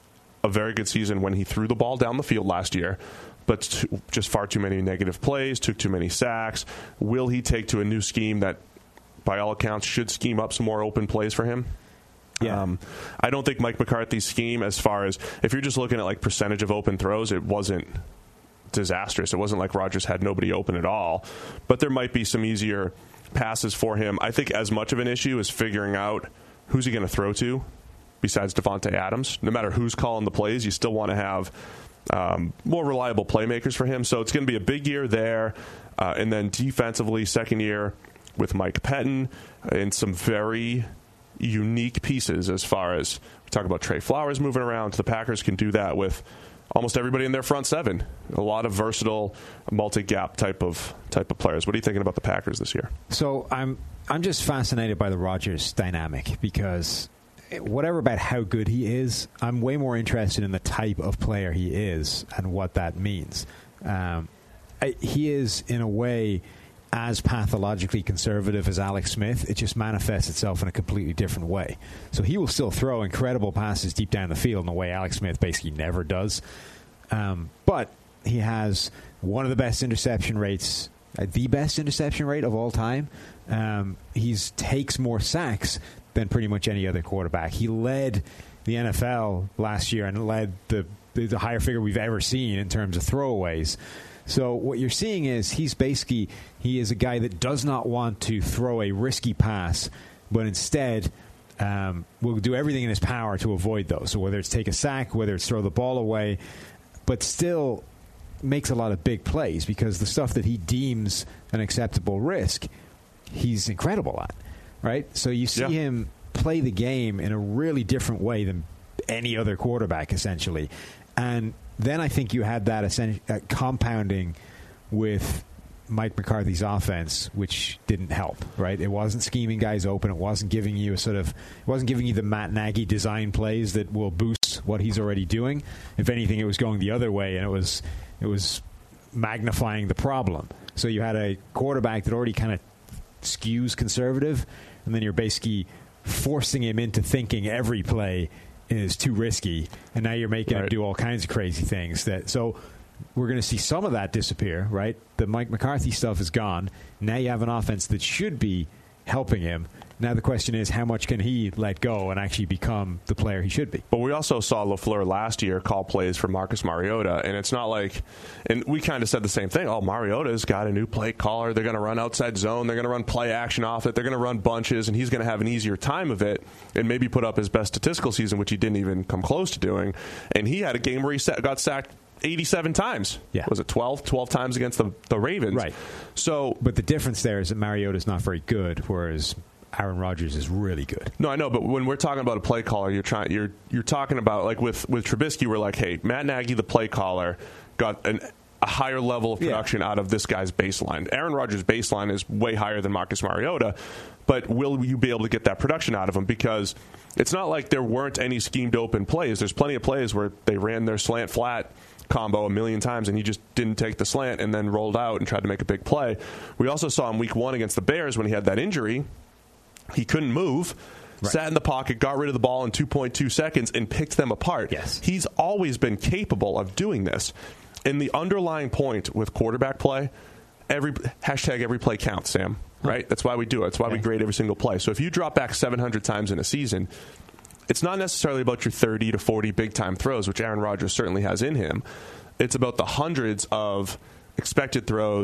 a very good season when he threw the ball down the field last year, but too, just far too many negative plays, took too many sacks. Will he take to a new scheme that, by all accounts, should scheme up some more open plays for him? Yeah. Um, I don't think Mike McCarthy's scheme, as far as if you're just looking at like percentage of open throws, it wasn't disastrous. It wasn't like Rodgers had nobody open at all, but there might be some easier passes for him. I think as much of an issue is figuring out who's he going to throw to besides Devontae Adams. No matter who's calling the plays, you still want to have um, more reliable playmakers for him. So it's going to be a big year there. Uh, and then defensively, second year with Mike Pettin and some very unique pieces as far as we talk about Trey Flowers moving around. The Packers can do that with almost everybody in their front seven. A lot of versatile, multi-gap type of type of players. What are you thinking about the Packers this year? So I'm I'm just fascinated by the Rodgers dynamic because whatever about how good he is, I'm way more interested in the type of player he is and what that means. Um, I, he is, in a way, as pathologically conservative as Alex Smith. It just manifests itself in a completely different way. So he will still throw incredible passes deep down the field in a way Alex Smith basically never does. Um, but he has one of the best interception rates, uh, the best interception rate of all time. Um, he takes more sacks than pretty much any other quarterback. He led the N F L last year and led the, the higher figure we've ever seen in terms of throwaways. So what you're seeing is he's basically, he is a guy that does not want to throw a risky pass, but instead um, will do everything in his power to avoid those. So whether it's take a sack, whether it's throw the ball away, but still makes a lot of big plays because the stuff that he deems an acceptable risk, he's incredible at. Right? So you see yeah. him play the game in a really different way than any other quarterback, essentially. And then I think you had that uh, compounding with Mike McCarthy's offense, which didn't help, right? It wasn't scheming guys open. It wasn't giving you a sort of, it wasn't giving you the Matt Nagy design plays that will boost what he's already doing. If anything, it was going the other way, and it was it was magnifying the problem. So you had a quarterback that already kind of skews conservative, and then you're basically forcing him into thinking every play is too risky, and now you're making right. him do all kinds of crazy things. That so we're going to see some of that disappear, right? The Mike McCarthy stuff is gone. Now you have an offense that should be helping him. Now the question is, how much can he let go and actually become the player he should be? But we also saw LaFleur last year call plays for Marcus Mariota, and it's not like, and we kind of said the same thing, oh, Mariota's got a new play caller, they're going to run outside zone, they're going to run play action off it, they're going to run bunches, and he's going to have an easier time of it and maybe put up his best statistical season, which he didn't even come close to doing. And he had a game where he got sacked eighty-seven times. Yeah. Was it twelve? twelve times against the, the Ravens. Right. So, but the difference there is that Mariota's not very good, whereas Aaron Rodgers is really good. No, I know, but when we're talking about a play caller, you're trying, you're you're talking about, like with, with Trubisky, we're like, hey, Matt Nagy, the play caller, got an, a higher level of production yeah. out of this guy's baseline. Aaron Rodgers' baseline is way higher than Marcus Mariota, but will you be able to get that production out of him? Because it's not like there weren't any schemed open plays. There's plenty of plays where they ran their slant flat combo a million times and he just didn't take the slant and then rolled out and tried to make a big play. We also saw in week one against the Bears when he had that injury, he couldn't move, right. sat in the pocket, got rid of the ball in two point two seconds, and picked them apart. Yes. He's always been capable of doing this. And the underlying point with quarterback play, every hashtag every play counts, Sam. Right? Huh. That's why we do it. That's why okay. we grade every single play. So if you drop back seven hundred times in a season, it's not necessarily about your thirty to forty big-time throws, which Aaron Rodgers certainly has in him. It's about the hundreds of expected throws,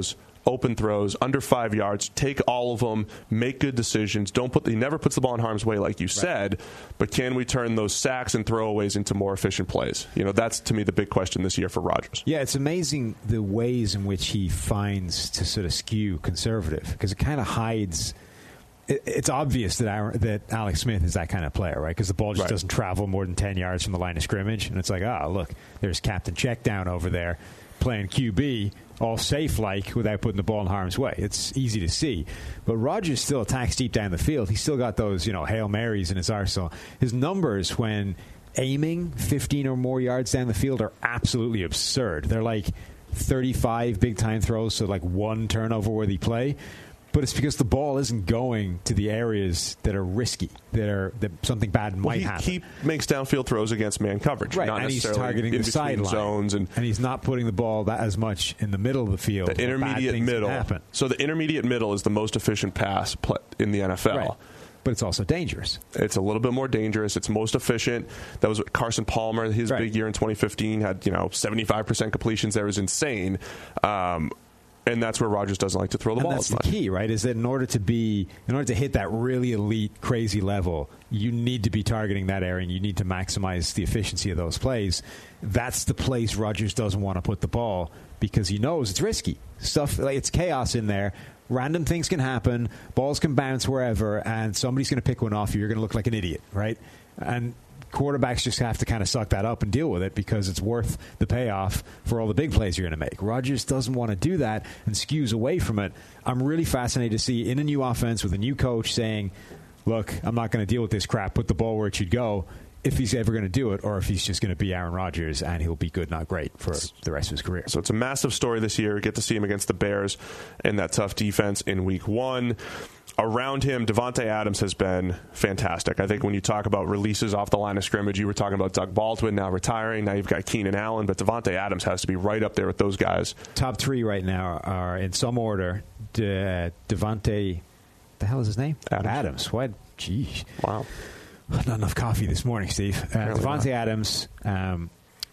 open throws under five yards, take all of them, make good decisions. Don't put he never puts the ball in harm's way, like you right. said. But can we turn those sacks and throwaways into more efficient plays? You know, that's to me the big question this year for Rodgers. Yeah, it's amazing the ways in which he finds to sort of skew conservative, because it kind of hides. It, it's obvious that our, that Alex Smith is that kind of player, right? Because the ball just right. doesn't travel more than ten yards from the line of scrimmage, and it's like, oh, look, there's Captain Checkdown over there playing Q B, all safe-like, without putting the ball in harm's way. It's easy to see. But Rodgers still attacks deep down the field. He's still got those, you know, Hail Marys in his arsenal. His numbers when aiming fifteen or more yards down the field are absolutely absurd. They're like thirty-five big-time throws, so like one turnover-worthy play. But it's because the ball isn't going to the areas that are risky, that are that something bad might well, he, happen. He makes downfield throws against man coverage, right? Not and he's targeting the sideline zones, and, and he's not putting the ball that as much in the middle of the field. The intermediate middle. So the intermediate middle is the most efficient pass in the N F L. Right. But it's also dangerous. It's a little bit more dangerous. It's most efficient. That was Carson Palmer. His right. big year in twenty fifteen had you know seventy-five percent completions. There was insane. Um, And that's where Rodgers doesn't like to throw the and ball. That's the key, right? Is that in order to be, in order to hit that really elite, crazy level, you need to be targeting that area, and you need to maximize the efficiency of those plays. That's the place Rodgers doesn't want to put the ball because he knows it's risky. Stuff like it's chaos in there. Random things can happen. Balls can bounce wherever, and somebody's going to pick one off you. You're going to look like an idiot, right? And quarterbacks just have to kind of suck that up and deal with it because it's worth the payoff for all the big plays you're going to make. Rodgers doesn't want to do that and skews away from it. I'm really fascinated to see in a new offense with a new coach saying, look, I'm not going to deal with this crap. Put the ball where it should go, if he's ever going to do it, or if he's just going to be Aaron Rodgers and he'll be good, not great, for the rest of his career. So it's a massive story this year. We get to see him against the Bears and that tough defense in week one. Around him, Davante Adams has been fantastic. I think when you talk about releases off the line of scrimmage, you were talking about Doug Baldwin now retiring. Now you've got Keenan Allen, but Davante Adams has to be right up there with those guys. Top three right now are in some order. De- Davante, the hell is his name? Adams. Adams. What? Geez. Wow. Not enough coffee this morning, Steve. Uh, Davante Adams, um,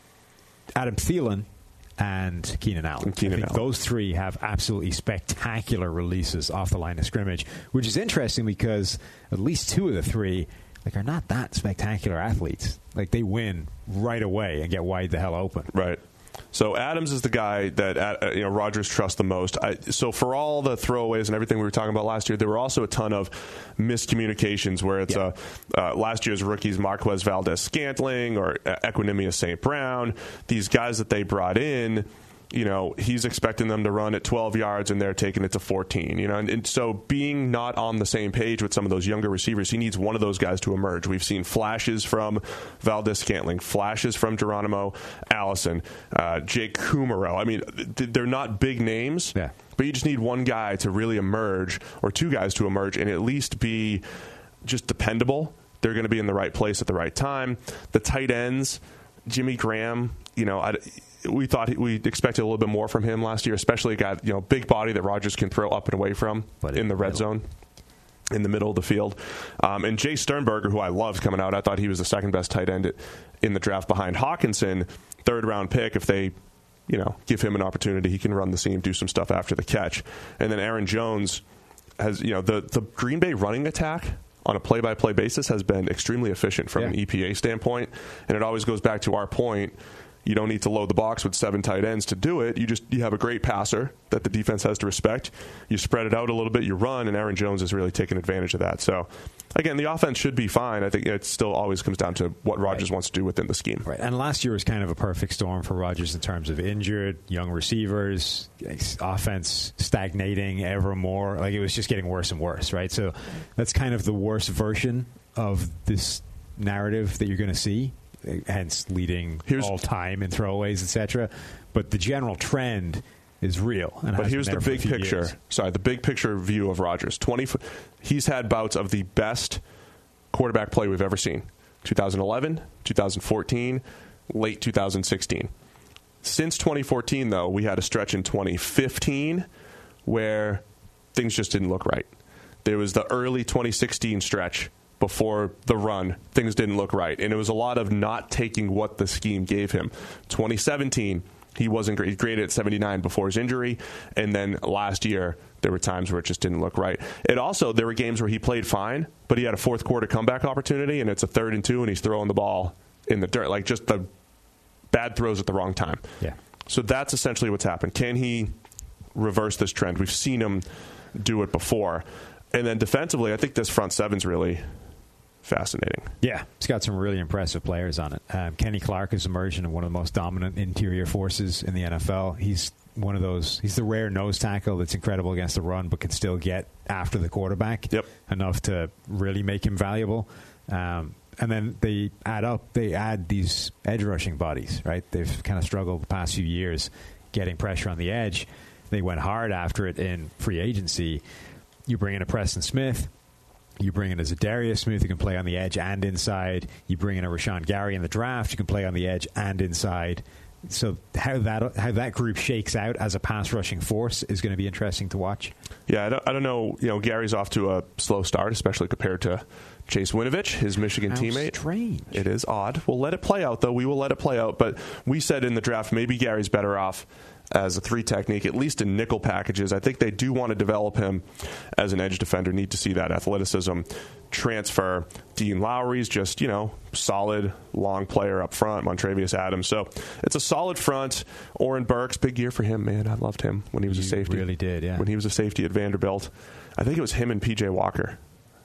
Adam Thielen, and Keenan Allen. And Keenan I think Allen. Those three have absolutely spectacular releases off the line of scrimmage, which is interesting because at least two of the three like are not that spectacular athletes. Like they win right away and get wide the hell open. Right. So Adams is the guy that uh, you know Rodgers trusts the most. I, so for all the throwaways and everything we were talking about last year, there were also a ton of miscommunications where it's yeah. uh, uh, last year's rookies Marquez Valdes-Scantling or uh, Equinemius Saint Brown, these guys that they brought in. You know, he's expecting them to run at twelve yards and they're taking it to fourteen. You know, and, and so being not on the same page with some of those younger receivers, he needs one of those guys to emerge. We've seen flashes from Valdes-Scantling, flashes from Geronimo Allison, uh, Jake Kumaro. I mean, they're not big names, yeah. but you just need one guy to really emerge, or two guys to emerge, and at least be just dependable. They're going to be in the right place at the right time. The tight ends, Jimmy Graham, you know, I, we thought he, we expected a little bit more from him last year, especially a guy, you know, big body that Rodgers can throw up and away from but in the red middle. zone, in the middle of the field. Um, and Jay Sternberger, who I loved coming out, I thought he was the second best tight end in the draft behind Hawkinson, third round pick. If they, you know, give him an opportunity, he can run the seam, do some stuff after the catch. And then Aaron Jones has, you know, the, the Green Bay running attack on a play-by-play basis has been extremely efficient from yeah. an E P A standpoint. And it always goes back to our point. You don't need to load the box with seven tight ends to do it. You just you have a great passer that the defense has to respect. You spread it out a little bit, you run, and Aaron Jones is really taking advantage of that. So, again, the offense should be fine. I think it still always comes down to what Rodgers right. wants to do within the scheme. Right. And last year was kind of a perfect storm for Rodgers in terms of injured, young receivers, offense stagnating ever more. Like, it was just getting worse and worse, right? So that's kind of the worst version of this narrative that you're going to see. Hence leading here's, all time in throwaways, et cetera. But the general trend is real. And but here's the big picture. Years. Sorry, the big picture view of Rodgers. twenty He's had bouts of the best quarterback play we've ever seen. twenty eleven, twenty fourteen, late two thousand sixteen. Since twenty fourteen, though, we had a stretch in twenty fifteen where things just didn't look right. There was the early twenty sixteen stretch. Before the run, things didn't look right. And it was a lot of not taking what the scheme gave him. twenty seventeen, He wasn't great. He graded at seventy-nine before his injury, and then last year there were times where it just didn't look right. It also, there were games where he played fine, but he had a fourth quarter comeback opportunity, and it's a third and two, and he's throwing the ball in the dirt, like just the bad throws at the wrong time. Yeah. So that's essentially what's happened. Can he reverse this trend? We've seen him do it before. And then defensively, I think this front seven's really fascinating. Yeah, it's got some really impressive players on it. Um, Kenny Clark has emerged into one of the most dominant interior forces in the N F L. He's one of those, he's the rare nose tackle that's incredible against the run, but can still get after the quarterback yep. enough to really make him valuable. Um, and then they add up, they add these edge rushing bodies, right? They've kind of struggled the past few years getting pressure on the edge. They went hard after it in free agency. You bring in a Preston Smith. You bring in a Zadarius Smith who can play on the edge and inside. You bring in a Rashawn Gary in the draft. You can play on the edge and inside. So how that how that group shakes out as a pass rushing force is going to be interesting to watch. Yeah, I don't, I don't know. You know, Gary's off to a slow start, especially compared to Chase Winovich, his Michigan how teammate. Strange. It is odd. We'll let it play out, though. We will let it play out. But we said in the draft maybe Gary's better off as a three technique, at least in nickel packages. I think they do want to develop him as an edge defender. Need to see that athleticism transfer. Dean Lowry's just, you know, solid, long player up front. Montravius Adams. So it's a solid front. Oren Burks, big year for him, man. I loved him when he was you a safety. really did, yeah. When he was a safety at Vanderbilt. I think it was him and P J Walker.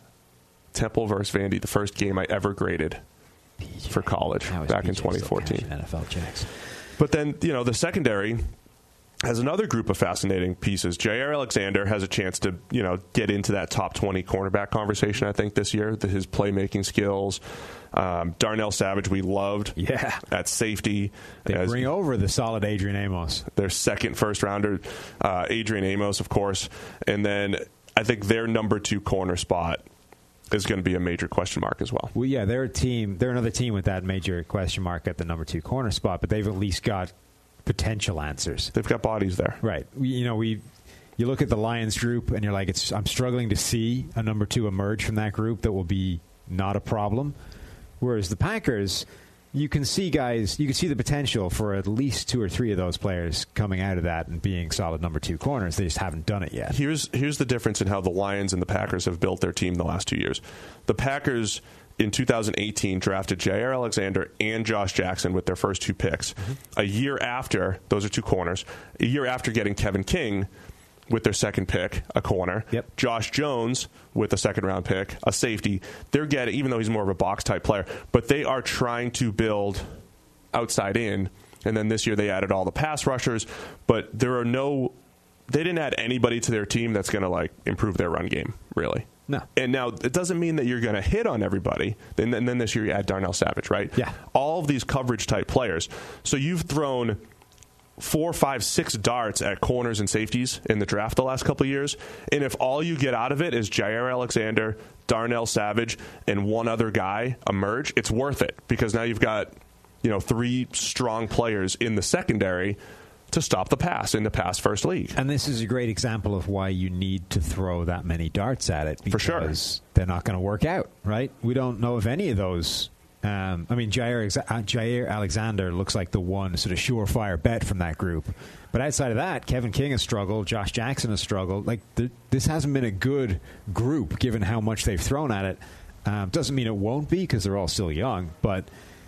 Temple versus Vandy, the first game I ever graded P J for college back P J in twenty fourteen. N F L checks. But then, you know, the secondary has another group of fascinating pieces. Jair Alexander has a chance to, you know, get into that top twenty cornerback conversation, I think, this year. The, his playmaking skills. Um, Darnell Savage, we loved yeah. at safety. They as bring over the solid Adrian Amos. Their second first-rounder, uh, Adrian Amos, of course. And then I think their number two corner spot is going to be a major question mark as well. Well, yeah, they're a team. They're another team with that major question mark at the number two corner spot, but they've at least got potential answers. They've got bodies there. Right. We, you know, we you look at the Lions group and you're like, it's I'm struggling to see a number two emerge from that group that will be not a problem. Whereas the Packers, you can see guys, you can see the potential for at least two or three of those players coming out of that and being solid number two corners. They just haven't done it yet. Here's here's the difference in how the Lions and the Packers have built their team the last two years. The Packers in two thousand eighteen drafted Jair Alexander and Josh Jackson with their first two picks. Mm-hmm. A year after, those are two corners, a year after getting Kevin King with their second pick, a corner. Yep. Josh Jones with a second round pick, a safety. They're getting, even though he's more of a box type player, but they are trying to build outside in. And then this year they added all the pass rushers, but there are no, they didn't add anybody to their team that's going to like improve their run game, really. No. And now it doesn't mean that you're going to hit on everybody. And then, and then this year you add Darnell Savage, right? Yeah. All of these coverage type players. So you've thrown four, five, six darts at corners and safeties in the draft the last couple of years. And if all you get out of it is Jair Alexander, Darnell Savage, and one other guy emerge, it's worth it because now you've got, you know, three strong players in the secondary to stop the pass in the pass first league. And this is a great example of why you need to throw that many darts at it. For sure. Because they're not going to work out, right? We don't know if any of those. Um, I mean, Jair, Jair Alexander looks like the one sort of surefire bet from that group. But outside of that, Kevin King has struggled. Josh Jackson has struggled. Like the, this hasn't been a good group given how much they've thrown at it. Um, doesn't mean it won't be because they're all still young, but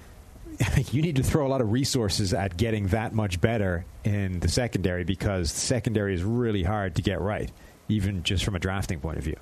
you need to throw a lot of resources at getting that much better in the secondary because the secondary is really hard to get right, even just from a drafting point of view.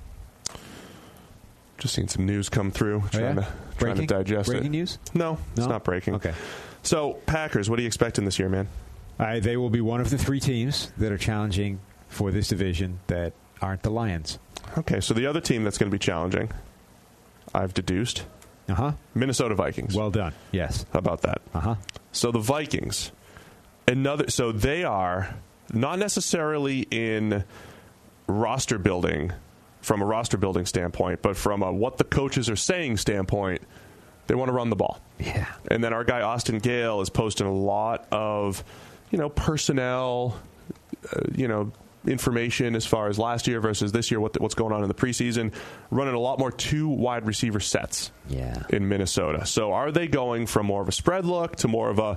Just seen some news come through, trying, oh, yeah? to, trying to digest breaking it. Breaking news? No, it's no? not breaking. Okay. So, Packers, what are you expecting this year, man? Uh, they will be one of the three teams that are challenging for this division that aren't the Lions. Okay, so the other team that's going to be challenging, I've deduced, uh-huh. Minnesota Vikings. Well done. Yes. How about that? Uh-huh. So the Vikings, another. So they are not necessarily in roster building from a roster building standpoint, but from a what the coaches are saying standpoint, they want to run the ball. Yeah. And then our guy Austin Gale is posting a lot of, you know, personnel, uh, you know, information as far as last year versus this year, what the, what's going on in the preseason, running a lot more two wide receiver sets yeah. in Minnesota. So are they going from more of a spread look to more of a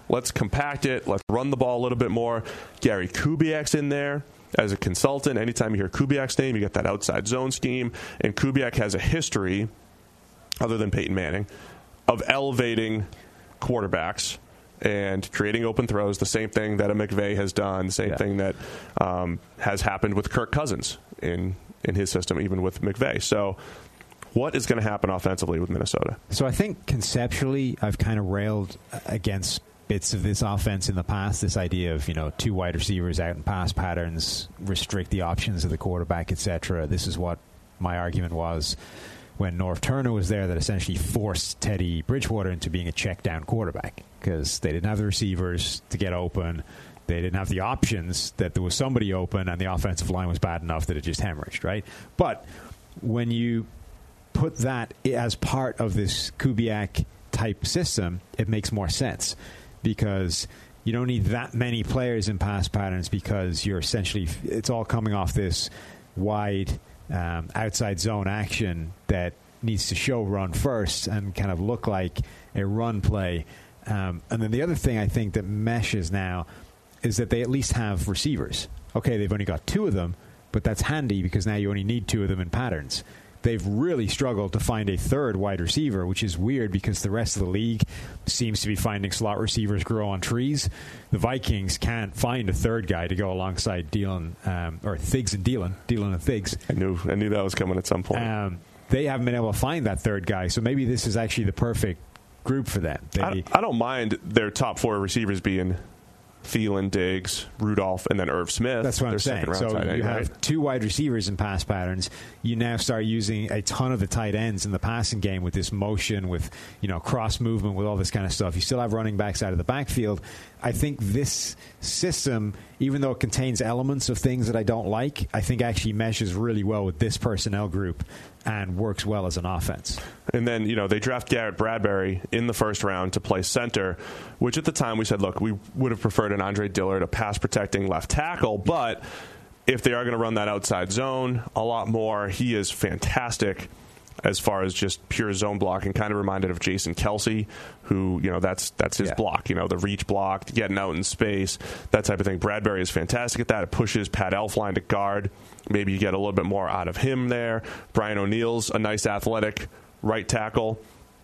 let's compact it. Let's run the ball a little bit more. Gary Kubiak's in there as a consultant. Anytime you hear Kubiak's name, you get that outside zone scheme. And Kubiak has a history, other than Peyton Manning, of elevating quarterbacks and creating open throws, the same thing that a McVay has done, the same yeah. thing that um, has happened with Kirk Cousins in, in his system, even with McVay. So what is going to happen offensively with Minnesota? So I think conceptually I've kind of railed against bits of this offense in the past, this idea of, you know, two wide receivers out in pass patterns, restrict the options of the quarterback, et cetera. This is what my argument was when Norv Turner was there, that essentially forced Teddy Bridgewater into being a check-down quarterback because they didn't have the receivers to get open. They didn't have the options that there was somebody open, and the offensive line was bad enough that it just hemorrhaged, right? But when you put that as part of this Kubiak-type system, it makes more sense because you don't need that many players in pass patterns because you're essentially, it's all coming off this wide um, outside zone action that needs to show run first and kind of look like a run play. Um, and then the other thing I think that meshes now is that they at least have receivers. Okay, they've only got two of them, but that's handy because now you only need two of them in patterns. They've really struggled to find a third wide receiver, which is weird because the rest of the league seems to be finding slot receivers grow on trees. The Vikings can't find a third guy to go alongside Thielen, um, or Thiggs and Thielen, Thielen and Thiggs. I knew, I knew that was coming at some point. Um, they haven't been able to find that third guy, so maybe this is actually the perfect group for them. They, I, I don't mind their top four receivers being Thielen, Diggs, Rudolph, and then Irv Smith. That's what I'm saying. So you end, have right? two wide receivers in pass patterns. You now start using a ton of the tight ends in the passing game with this motion, with, you know, cross movement, with all this kind of stuff. You still have running backs out of the backfield. I think this system, even though it contains elements of things that I don't like, I think actually meshes really well with this personnel group and works well as an offense. And then, you know, they draft Garrett Bradbury in the first round to play center, which at the time we said, look, we would have preferred an Andre Dillard, a pass-protecting left tackle, but if they are going to run that outside zone a lot more, he is fantastic as far as just pure zone blocking, kind of reminded of Jason Kelsey, who, you know, that's that's his yeah. block, you know, the reach block, getting out in space, that type of thing. Bradbury is fantastic at that. It pushes Pat Elflein to guard. Maybe you get a little bit more out of him there. Brian O'Neill's a nice athletic right tackle.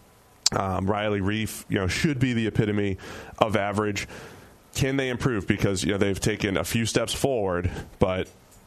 Um, Riley Reif, you know, should be the epitome of average. Can they improve? Because, you know, they've taken a few steps forward, but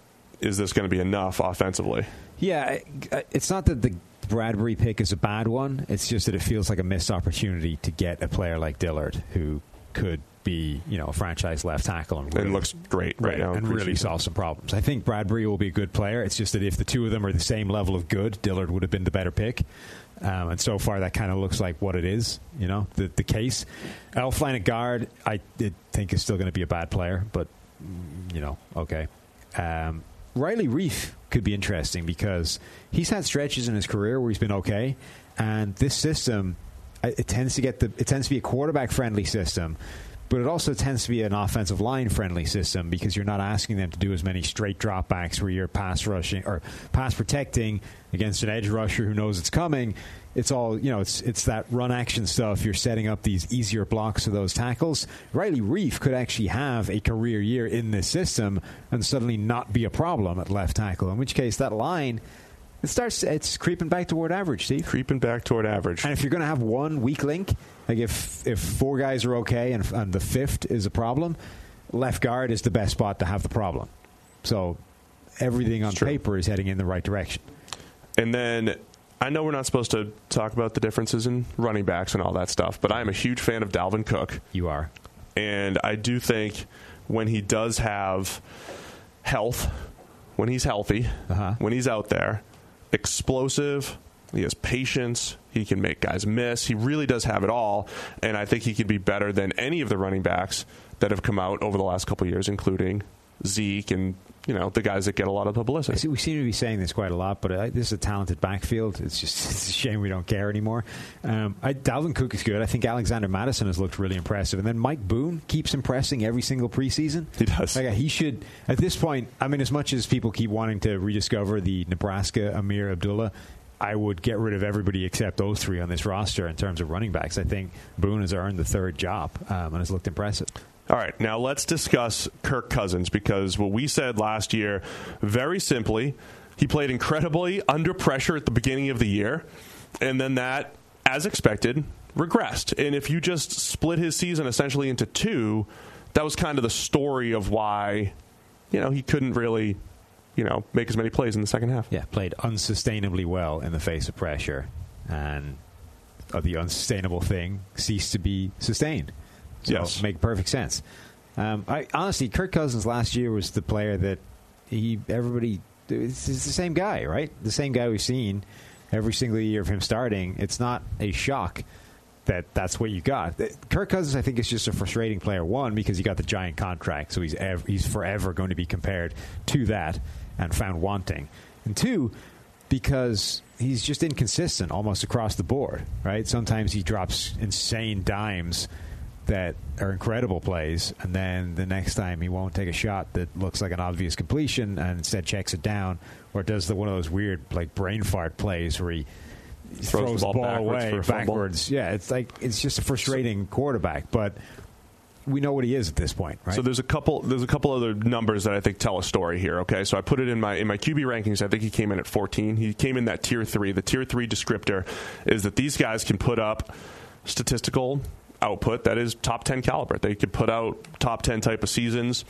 is this going to be enough offensively? Yeah, it's not that the Bradbury pick is a bad one. It's just that it feels like a missed opportunity to get a player like Dillard who could be, you know, a franchise left tackle and, really, and looks great right, right now and really solve some problems. I think Bradbury will be a good player. It's just that if the two of them are the same level of good, Dillard would have been the better pick. Um, and so far, that kind of looks like what it is, you know, the, the case. Elflein at guard, I think is still going to be a bad player, but, you know, okay. Um, Riley Reif could be interesting because he's had stretches in his career where he's been okay, and this system, it tends to get the it tends to be a quarterback friendly system, but it also tends to be an offensive line friendly system because you're not asking them to do as many straight dropbacks where you're pass rushing or pass protecting against an edge rusher who knows it's coming. It's all, you know, it's it's that run action stuff. You're setting up these easier blocks of those tackles. Riley Reif could actually have a career year in this system and suddenly not be a problem at left tackle, in which case that line, it starts, it's creeping back toward average, Steve. Creeping back toward average. And if you're going to have one weak link, like if, if four guys are okay and, and the fifth is a problem, left guard is the best spot to have the problem. So everything on it's paper true. Is heading in the right direction. And then I know we're not supposed to talk about the differences in running backs and all that stuff, but I am a huge fan of Dalvin Cook. You are. And I do think when he does have health, when he's healthy, uh-huh. when he's out there, explosive, he has patience, he can make guys miss. He really does have it all, and I think he could be better than any of the running backs that have come out over the last couple of years, including Zeke and, you know, the guys that get a lot of publicity. See, we seem to be saying this quite a lot, but uh, this is a talented backfield. It's just it's a shame we don't care anymore. Um, I, Dalvin Cook is good. I think Alexander Mattison has looked really impressive. And then Mike Boone keeps impressing every single preseason. He does. Like, he should, at this point, I mean, as much as people keep wanting to rediscover the Nebraska Amir Abdullah, I would get rid of everybody except those three on this roster in terms of running backs. I think Boone has earned the third job um, and has looked impressive. All right, now let's discuss Kirk Cousins, because what we said last year, very simply, he played incredibly under pressure at the beginning of the year, and then that, as expected, regressed. And if you just split his season essentially into two, that was kind of the story of why, you know, he couldn't really, you know, make as many plays in the second half. Yeah, played unsustainably well in the face of pressure, and uh, the unsustainable thing ceased to be sustained. So Yes. make perfect sense. Um, I honestly, Kirk Cousins last year was the player that he everybody. It's, it's the same guy, right? The same guy we've seen every single year of him starting. It's not a shock that that's what you got. Kirk Cousins, I think, is just a frustrating player. One, because he got the giant contract, so he's ev- he's forever going to be compared to that and found wanting. And two, because he's just inconsistent almost across the board, right? Sometimes he drops insane dimes that are incredible plays, and then the next time he won't take a shot that looks like an obvious completion and instead checks it down, or does the one of those weird like brain fart plays where he throws, throws the ball, ball away backwards. Yeah, it's like it's just a frustrating quarterback, but we know what he is at this point, right? So there's a couple there's a couple other numbers that I think tell a story here, okay? So I put it in my in my Q B rankings. I think he came in at fourteen. He came in that tier three. The tier three descriptor is that these guys can put up statistical output that is top ten caliber. They could put out top ten type of seasons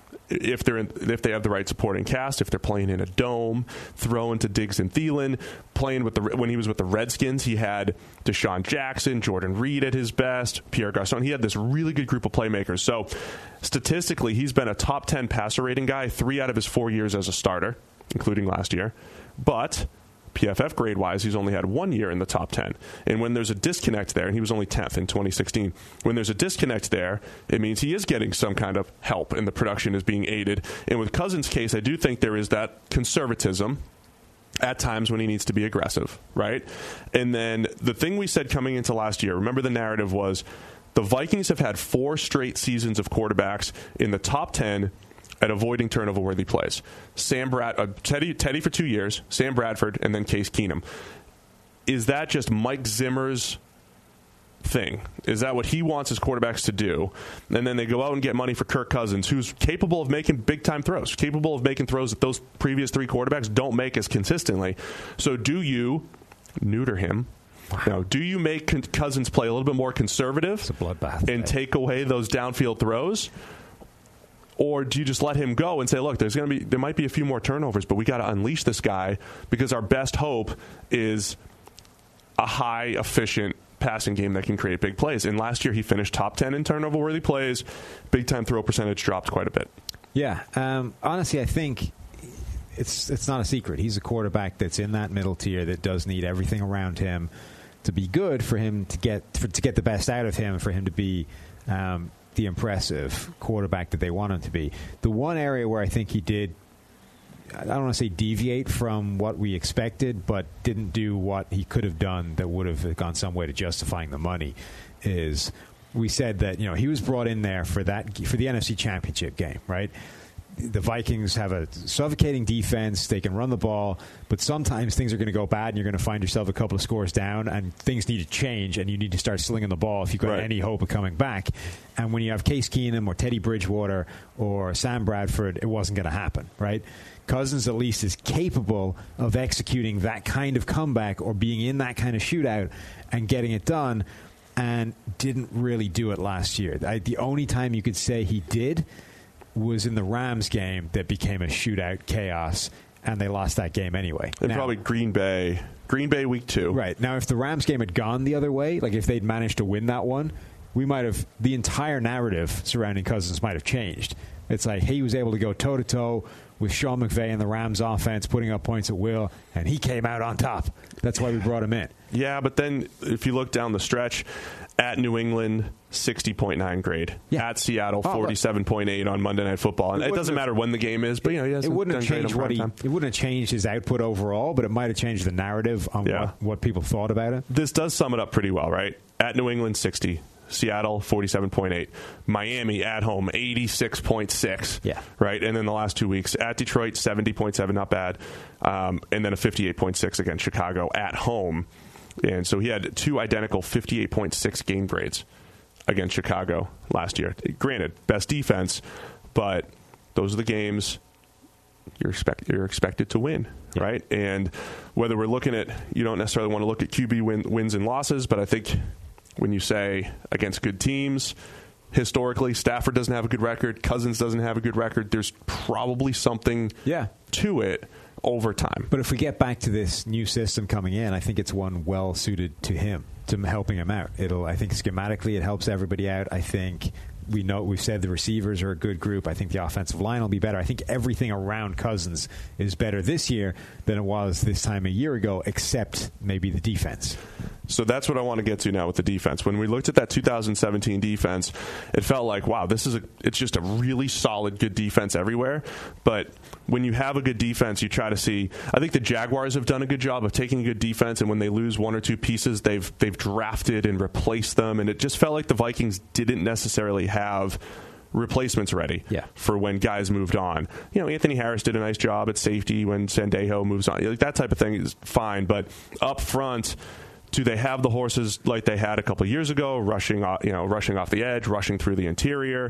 if they're in, if they have the right supporting cast, if they're playing in a dome, throwing to Diggs and Thielen, playing with the when he was with the Redskins, he had Deshaun Jackson, Jordan Reed at his best, Pierre Garçon. He had this really good group of playmakers. So statistically, he's been a top ten passer rating guy three out of his four years as a starter, including last year. But P F F grade-wise, he's only had one year in the top ten. And when there's a disconnect there, and he was only tenth in twenty sixteen, when there's a disconnect there, it means he is getting some kind of help and the production is being aided. And with Cousins' case, I do think there is that conservatism at times when he needs to be aggressive, right? And then the thing we said coming into last year, remember the narrative was the Vikings have had four straight seasons of quarterbacks in the top ten at avoiding turnover-worthy plays. Sam Brad, uh, Teddy, Teddy for two years, Sam Bradford, and then Case Keenum. Is that just Mike Zimmer's thing? Is that what he wants his quarterbacks to do? And then they go out and get money for Kirk Cousins, who's capable of making big-time throws, capable of making throws that those previous three quarterbacks don't make as consistently. So do you neuter him? Wow. Now, do you make Cousins play a little bit more conservative it's a bloodbath, and right? take away those downfield throws? Or do you just let him go and say, look, there's going to be there might be a few more turnovers, but we got to unleash this guy because our best hope is a high efficient passing game that can create big plays. And last year he finished top ten in turnover worthy plays. Big time throw percentage dropped quite a bit. Yeah, um, honestly, I think it's it's not a secret. He's a quarterback that's in that middle tier that does need everything around him to be good for him to get for, to get the best out of him, for him to be um, the impressive quarterback that they want him to be. The one area where I think he did, I don't want to say deviate from what we expected, but didn't do what he could have done that would have gone some way to justifying the money, is we said that, you know, he was brought in there for that for the N F C Championship game, right? The Vikings have a suffocating defense. They can run the ball, but sometimes things are going to go bad, and you're going to find yourself a couple of scores down, and things need to change, and you need to start slinging the ball if you've got right. any hope of coming back. And when you have Case Keenum or Teddy Bridgewater or Sam Bradford, it wasn't going to happen, right? Cousins at least is capable of executing that kind of comeback or being in that kind of shootout and getting it done, and didn't really do it last year. I, the only time you could say he did was in the Rams game that became a shootout chaos, and they lost that game anyway. And now, probably Green Bay. Green Bay week two. Right. Now, if the Rams game had gone the other way, like if they'd managed to win that one, we might have, the entire narrative surrounding Cousins might have changed. It's like he was able to go toe-to-toe with Sean McVay and the Rams offense, putting up points at will, and he came out on top. That's why we brought him in. Yeah, but then if you look down the stretch, at New England, sixty point nine grade. Yeah. At Seattle, forty-seven point eight on Monday Night Football. And it, it doesn't matter when the game is, but you know, he hasn't it wouldn't have changed what he, time. It wouldn't have changed his output overall, but it might have changed the narrative on yeah. what, what people thought about it. This does sum it up pretty well, right? At New England, sixty. Seattle, forty-seven point eight. Miami at home, eighty-six point six. Yeah. Right? And then the last two weeks, at Detroit, seventy point seven, not bad. Um, and then a fifty-eight point six against Chicago at home. And so he had two identical fifty-eight point six game grades against Chicago last year. Granted, best defense, but those are the games you're, expect, you're expected to win, yeah. right? And whether we're looking at, you don't necessarily want to look at Q B win, wins and losses, but I think when you say against good teams, historically, Stafford doesn't have a good record, Cousins doesn't have a good record, there's probably something yeah. to it over time. But if we get back to this new system coming in, I think it's one well suited to him, to helping him out. It'll, I think schematically it helps everybody out. I think we know we've said the receivers are a good group. I think the offensive line will be better. I think everything around Cousins is better this year than it was this time a year ago, except maybe the defense. So that's what I want to get to now with the defense. When we looked at that two thousand seventeen defense, it felt like, wow, this is a, it's just a really solid, good defense everywhere. But when you have a good defense, you try to see, I think the Jaguars have done a good job of taking a good defense, and when they lose one or two pieces, they've they've drafted and replaced them, and it just felt like the Vikings didn't necessarily have replacements ready yeah. for when guys moved on. You know, Anthony Harris did a nice job at safety when Sandejo moves on. Like, that type of thing is fine, but up front, do they have the horses like they had a couple of years ago, rushing off, you know, rushing off the edge, rushing through the interior,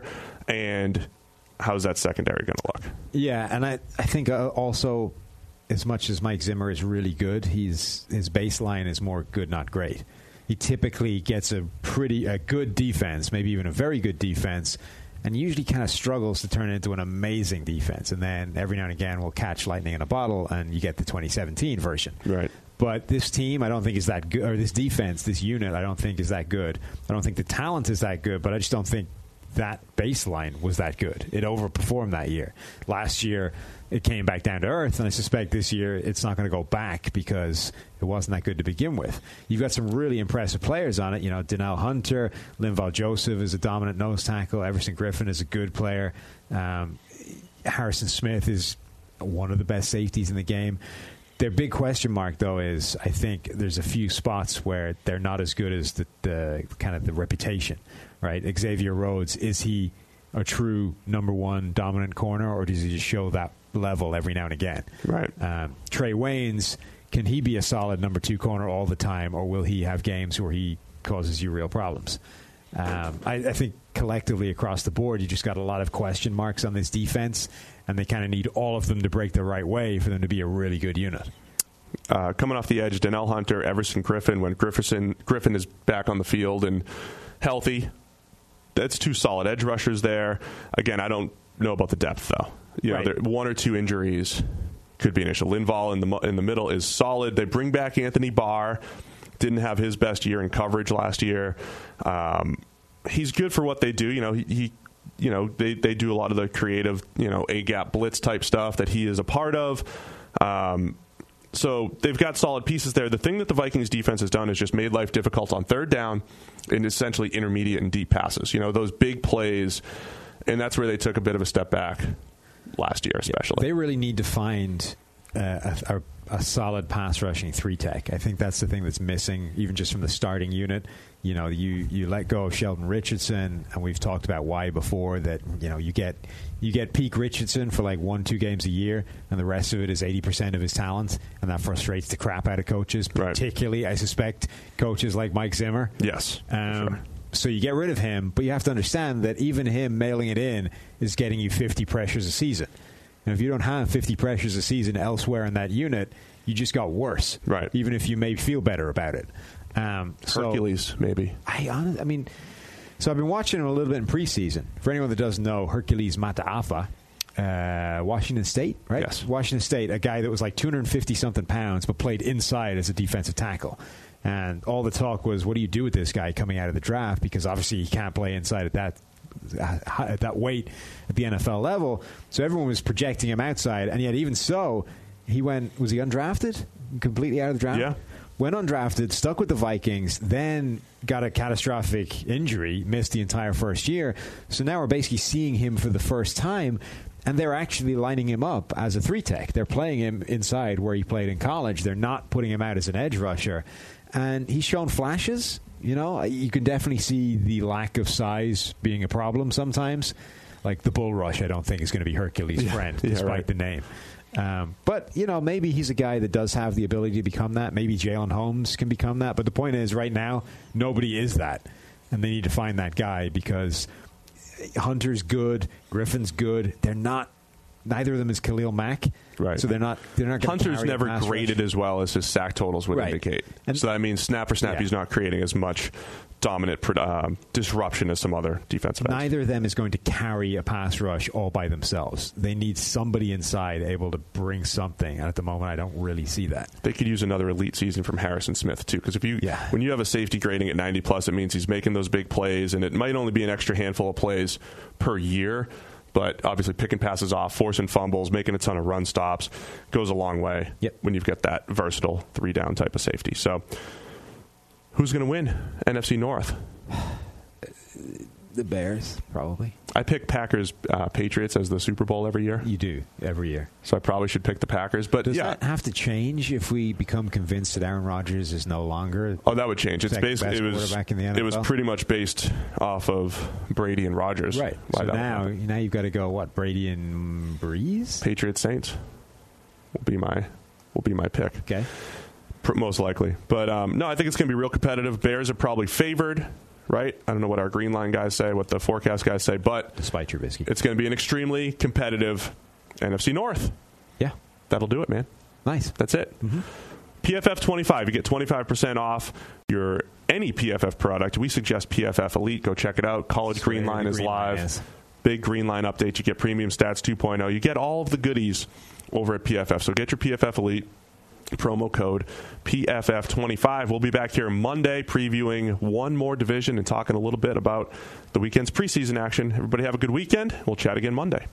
and how's that secondary going to look? Yeah, and I, I think uh, also, as much as Mike Zimmer is really good, he's his baseline is more good, not great. He typically gets a pretty a good defense, maybe even a very good defense, and usually kind of struggles to turn it into an amazing defense. And then every now and again will catch lightning in a bottle, and you get the twenty seventeen version. Right. But this team, I don't think is that good, or this defense, this unit, I don't think is that good. I don't think the talent is that good, but I just don't think that baseline was that good. It overperformed that year. Last year, it came back down to earth, and I suspect this year it's not going to go back because it wasn't that good to begin with. You've got some really impressive players on it. You know, Donnell Hunter, Linval Joseph is a dominant nose tackle. Everson Griffin is a good player. Um, Harrison Smith is one of the best safeties in the game. Their big question mark, though, is I think there's a few spots where they're not as good as the, the kind of the reputation, right? Xavier Rhodes, is he a true number one dominant corner, or does he just show that level every now and again? Right. Um, Trey Waynes, can he be a solid number two corner all the time, or will he have games where he causes you real problems? Um, I, I think collectively across the board, you just got a lot of question marks on this defense, and they kind of need all of them to break the right way for them to be a really good unit. Uh, coming off the edge, Donnell Hunter, Everson Griffin, when Griffin, Griffin is back on the field and healthy, that's two solid edge rushers there. Again, I don't know about the depth, though. You right. know, there, one or two injuries could be an issue. Linval in the in the middle is solid. They bring back Anthony Barr. Didn't have his best year in coverage last year. Um, he's good for what they do. You know, he, he you know, they, they do a lot of the creative, you know, A-gap blitz type stuff that he is a part of. Um, so they've got solid pieces there. The thing that the Vikings defense has done is just made life difficult on third down and essentially intermediate and deep passes. You know, those big plays, and that's where they took a bit of a step back last year, especially. They really need to find uh, a, a, a solid pass rushing three tech. I think that's the thing that's missing, even just from the starting unit. You know, you, you let go of Sheldon Richardson, and we've talked about why before, that, you know, you get you get peak Richardson for like one, two games a year, and the rest of it is eighty percent of his talent, and that frustrates the crap out of coaches, particularly, right. I suspect, coaches like Mike Zimmer. Yes. Um, sure. So you get rid of him, but you have to understand that even him mailing it in is getting you fifty pressures a season. And if you don't have fifty pressures a season elsewhere in that unit, you just got worse. Right. Even if you may feel better about it. Um, Hercules, so maybe. I, honest, I mean, so I've been watching him a little bit in preseason. For anyone that doesn't know, Hercules Mataafa, uh, Washington State, right? Yes. Washington State, a guy that was like two hundred fifty something pounds, but played inside as a defensive tackle. And all the talk was, what do you do with this guy coming out of the draft? Because obviously he can't play inside at that at that weight at the N F L level. So everyone was projecting him outside, and yet even so, he went. Was he undrafted? Completely out of the draft. Yeah. Went undrafted, stuck with the Vikings, then got a catastrophic injury, missed the entire first year. So now we're basically seeing him for the first time, and they're actually lining him up as a three-tech. They're playing him inside where he played in college. They're not putting him out as an edge rusher. And he's shown flashes. You know, you can definitely see the lack of size being a problem sometimes. Like the bull rush, I don't think is going to be Hercules' yeah. friend, yeah, despite right. the name. Um, but, you know, maybe he's a guy that does have the ability to become that. Maybe Jalen Holmes can become that. But the point is, right now, nobody is that. And they need to find that guy because Hunter's good, Griffin's good. They're not. Neither of them is Khalil Mack, right? So they're not. They're not. Hunter's never graded rush. as well as his sack totals would right. indicate. And so that means snap for snap, yeah. he's not creating as much dominant um, disruption as some other defensive ends. Neither of them is going to carry a pass rush all by themselves. They need somebody inside able to bring something. And at the moment, I don't really see that. They could use another elite season from Harrison Smith too, because if you yeah. when you have a safety grading at ninety plus, it means he's making those big plays, and it might only be an extra handful of plays per year. But obviously picking passes off, forcing fumbles, making a ton of run stops goes a long way yep. when you've got that versatile three-down type of safety. So who's going to win N F C North? The Bears, probably. I pick Packers uh, Patriots as the Super Bowl every year. You do, every year. So I probably should pick the Packers. But Does yeah. that have to change if we become convinced that Aaron Rodgers is no longer Oh, that would change. It's basically it was in the N F L? It was pretty much based off of Brady and Rodgers. Right. So now, now you've got to go what? Brady and Breeze? Patriots Saints will be my will be my pick. Okay. Most likely. But um, no, I think it's going to be real competitive. Bears are probably favored. Right? I don't know what our green line guys say, what the forecast guys say, but despite Trubisky, it's going to be an extremely competitive N F C North. Yeah. That'll do it, man. Nice. That's it. Mm-hmm. P F F twenty-five. You get twenty-five percent off your any P F F product. We suggest P F F Elite. Go check it out. College Swear Green Line is green live. Line is. Big Green Line update. You get Premium Stats two point oh. You get all of the goodies over at P F F. So get your P F F Elite. Promo code P F F twenty-five. We'll be back here Monday previewing one more division and talking a little bit about the weekend's preseason action. Everybody have a good weekend. We'll chat again Monday.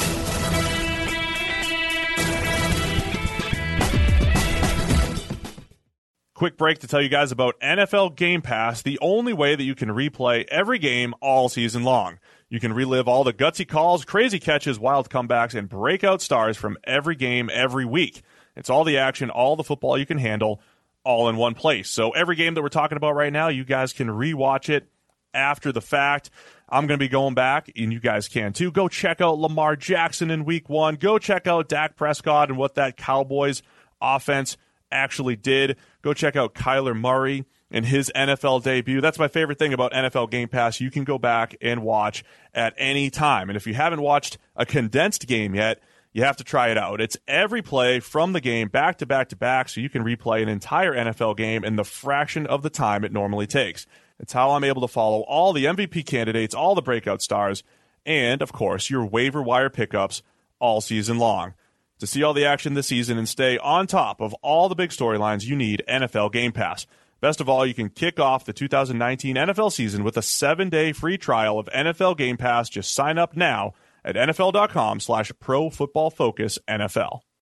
Quick break to tell you guys about N F L Game Pass, the only way that you can replay every game all season long. You can relive all the gutsy calls, crazy catches, wild comebacks, and breakout stars from every game every week. It's all the action, all the football you can handle, all in one place. So every game that we're talking about right now, you guys can rewatch it after the fact. I'm going to be going back, and you guys can too. Go check out Lamar Jackson in week one. Go check out Dak Prescott and what that Cowboys offense actually did. Go check out Kyler Murray and his N F L debut. That's my favorite thing about N F L Game Pass. You can go back and watch at any time. And if you haven't watched a condensed game yet, you have to try it out. It's every play from the game back to back to back, so you can replay an entire N F L game in the fraction of the time it normally takes. It's how I'm able to follow all the M V P candidates, all the breakout stars, and, of course, your waiver wire pickups all season long. To see all the action this season and stay on top of all the big storylines, you need N F L Game Pass. Best of all, you can kick off the two thousand nineteen N F L season with a seven-day free trial of N F L Game Pass. Just sign up now at N F L dot com slash Pro Football Focus N F L.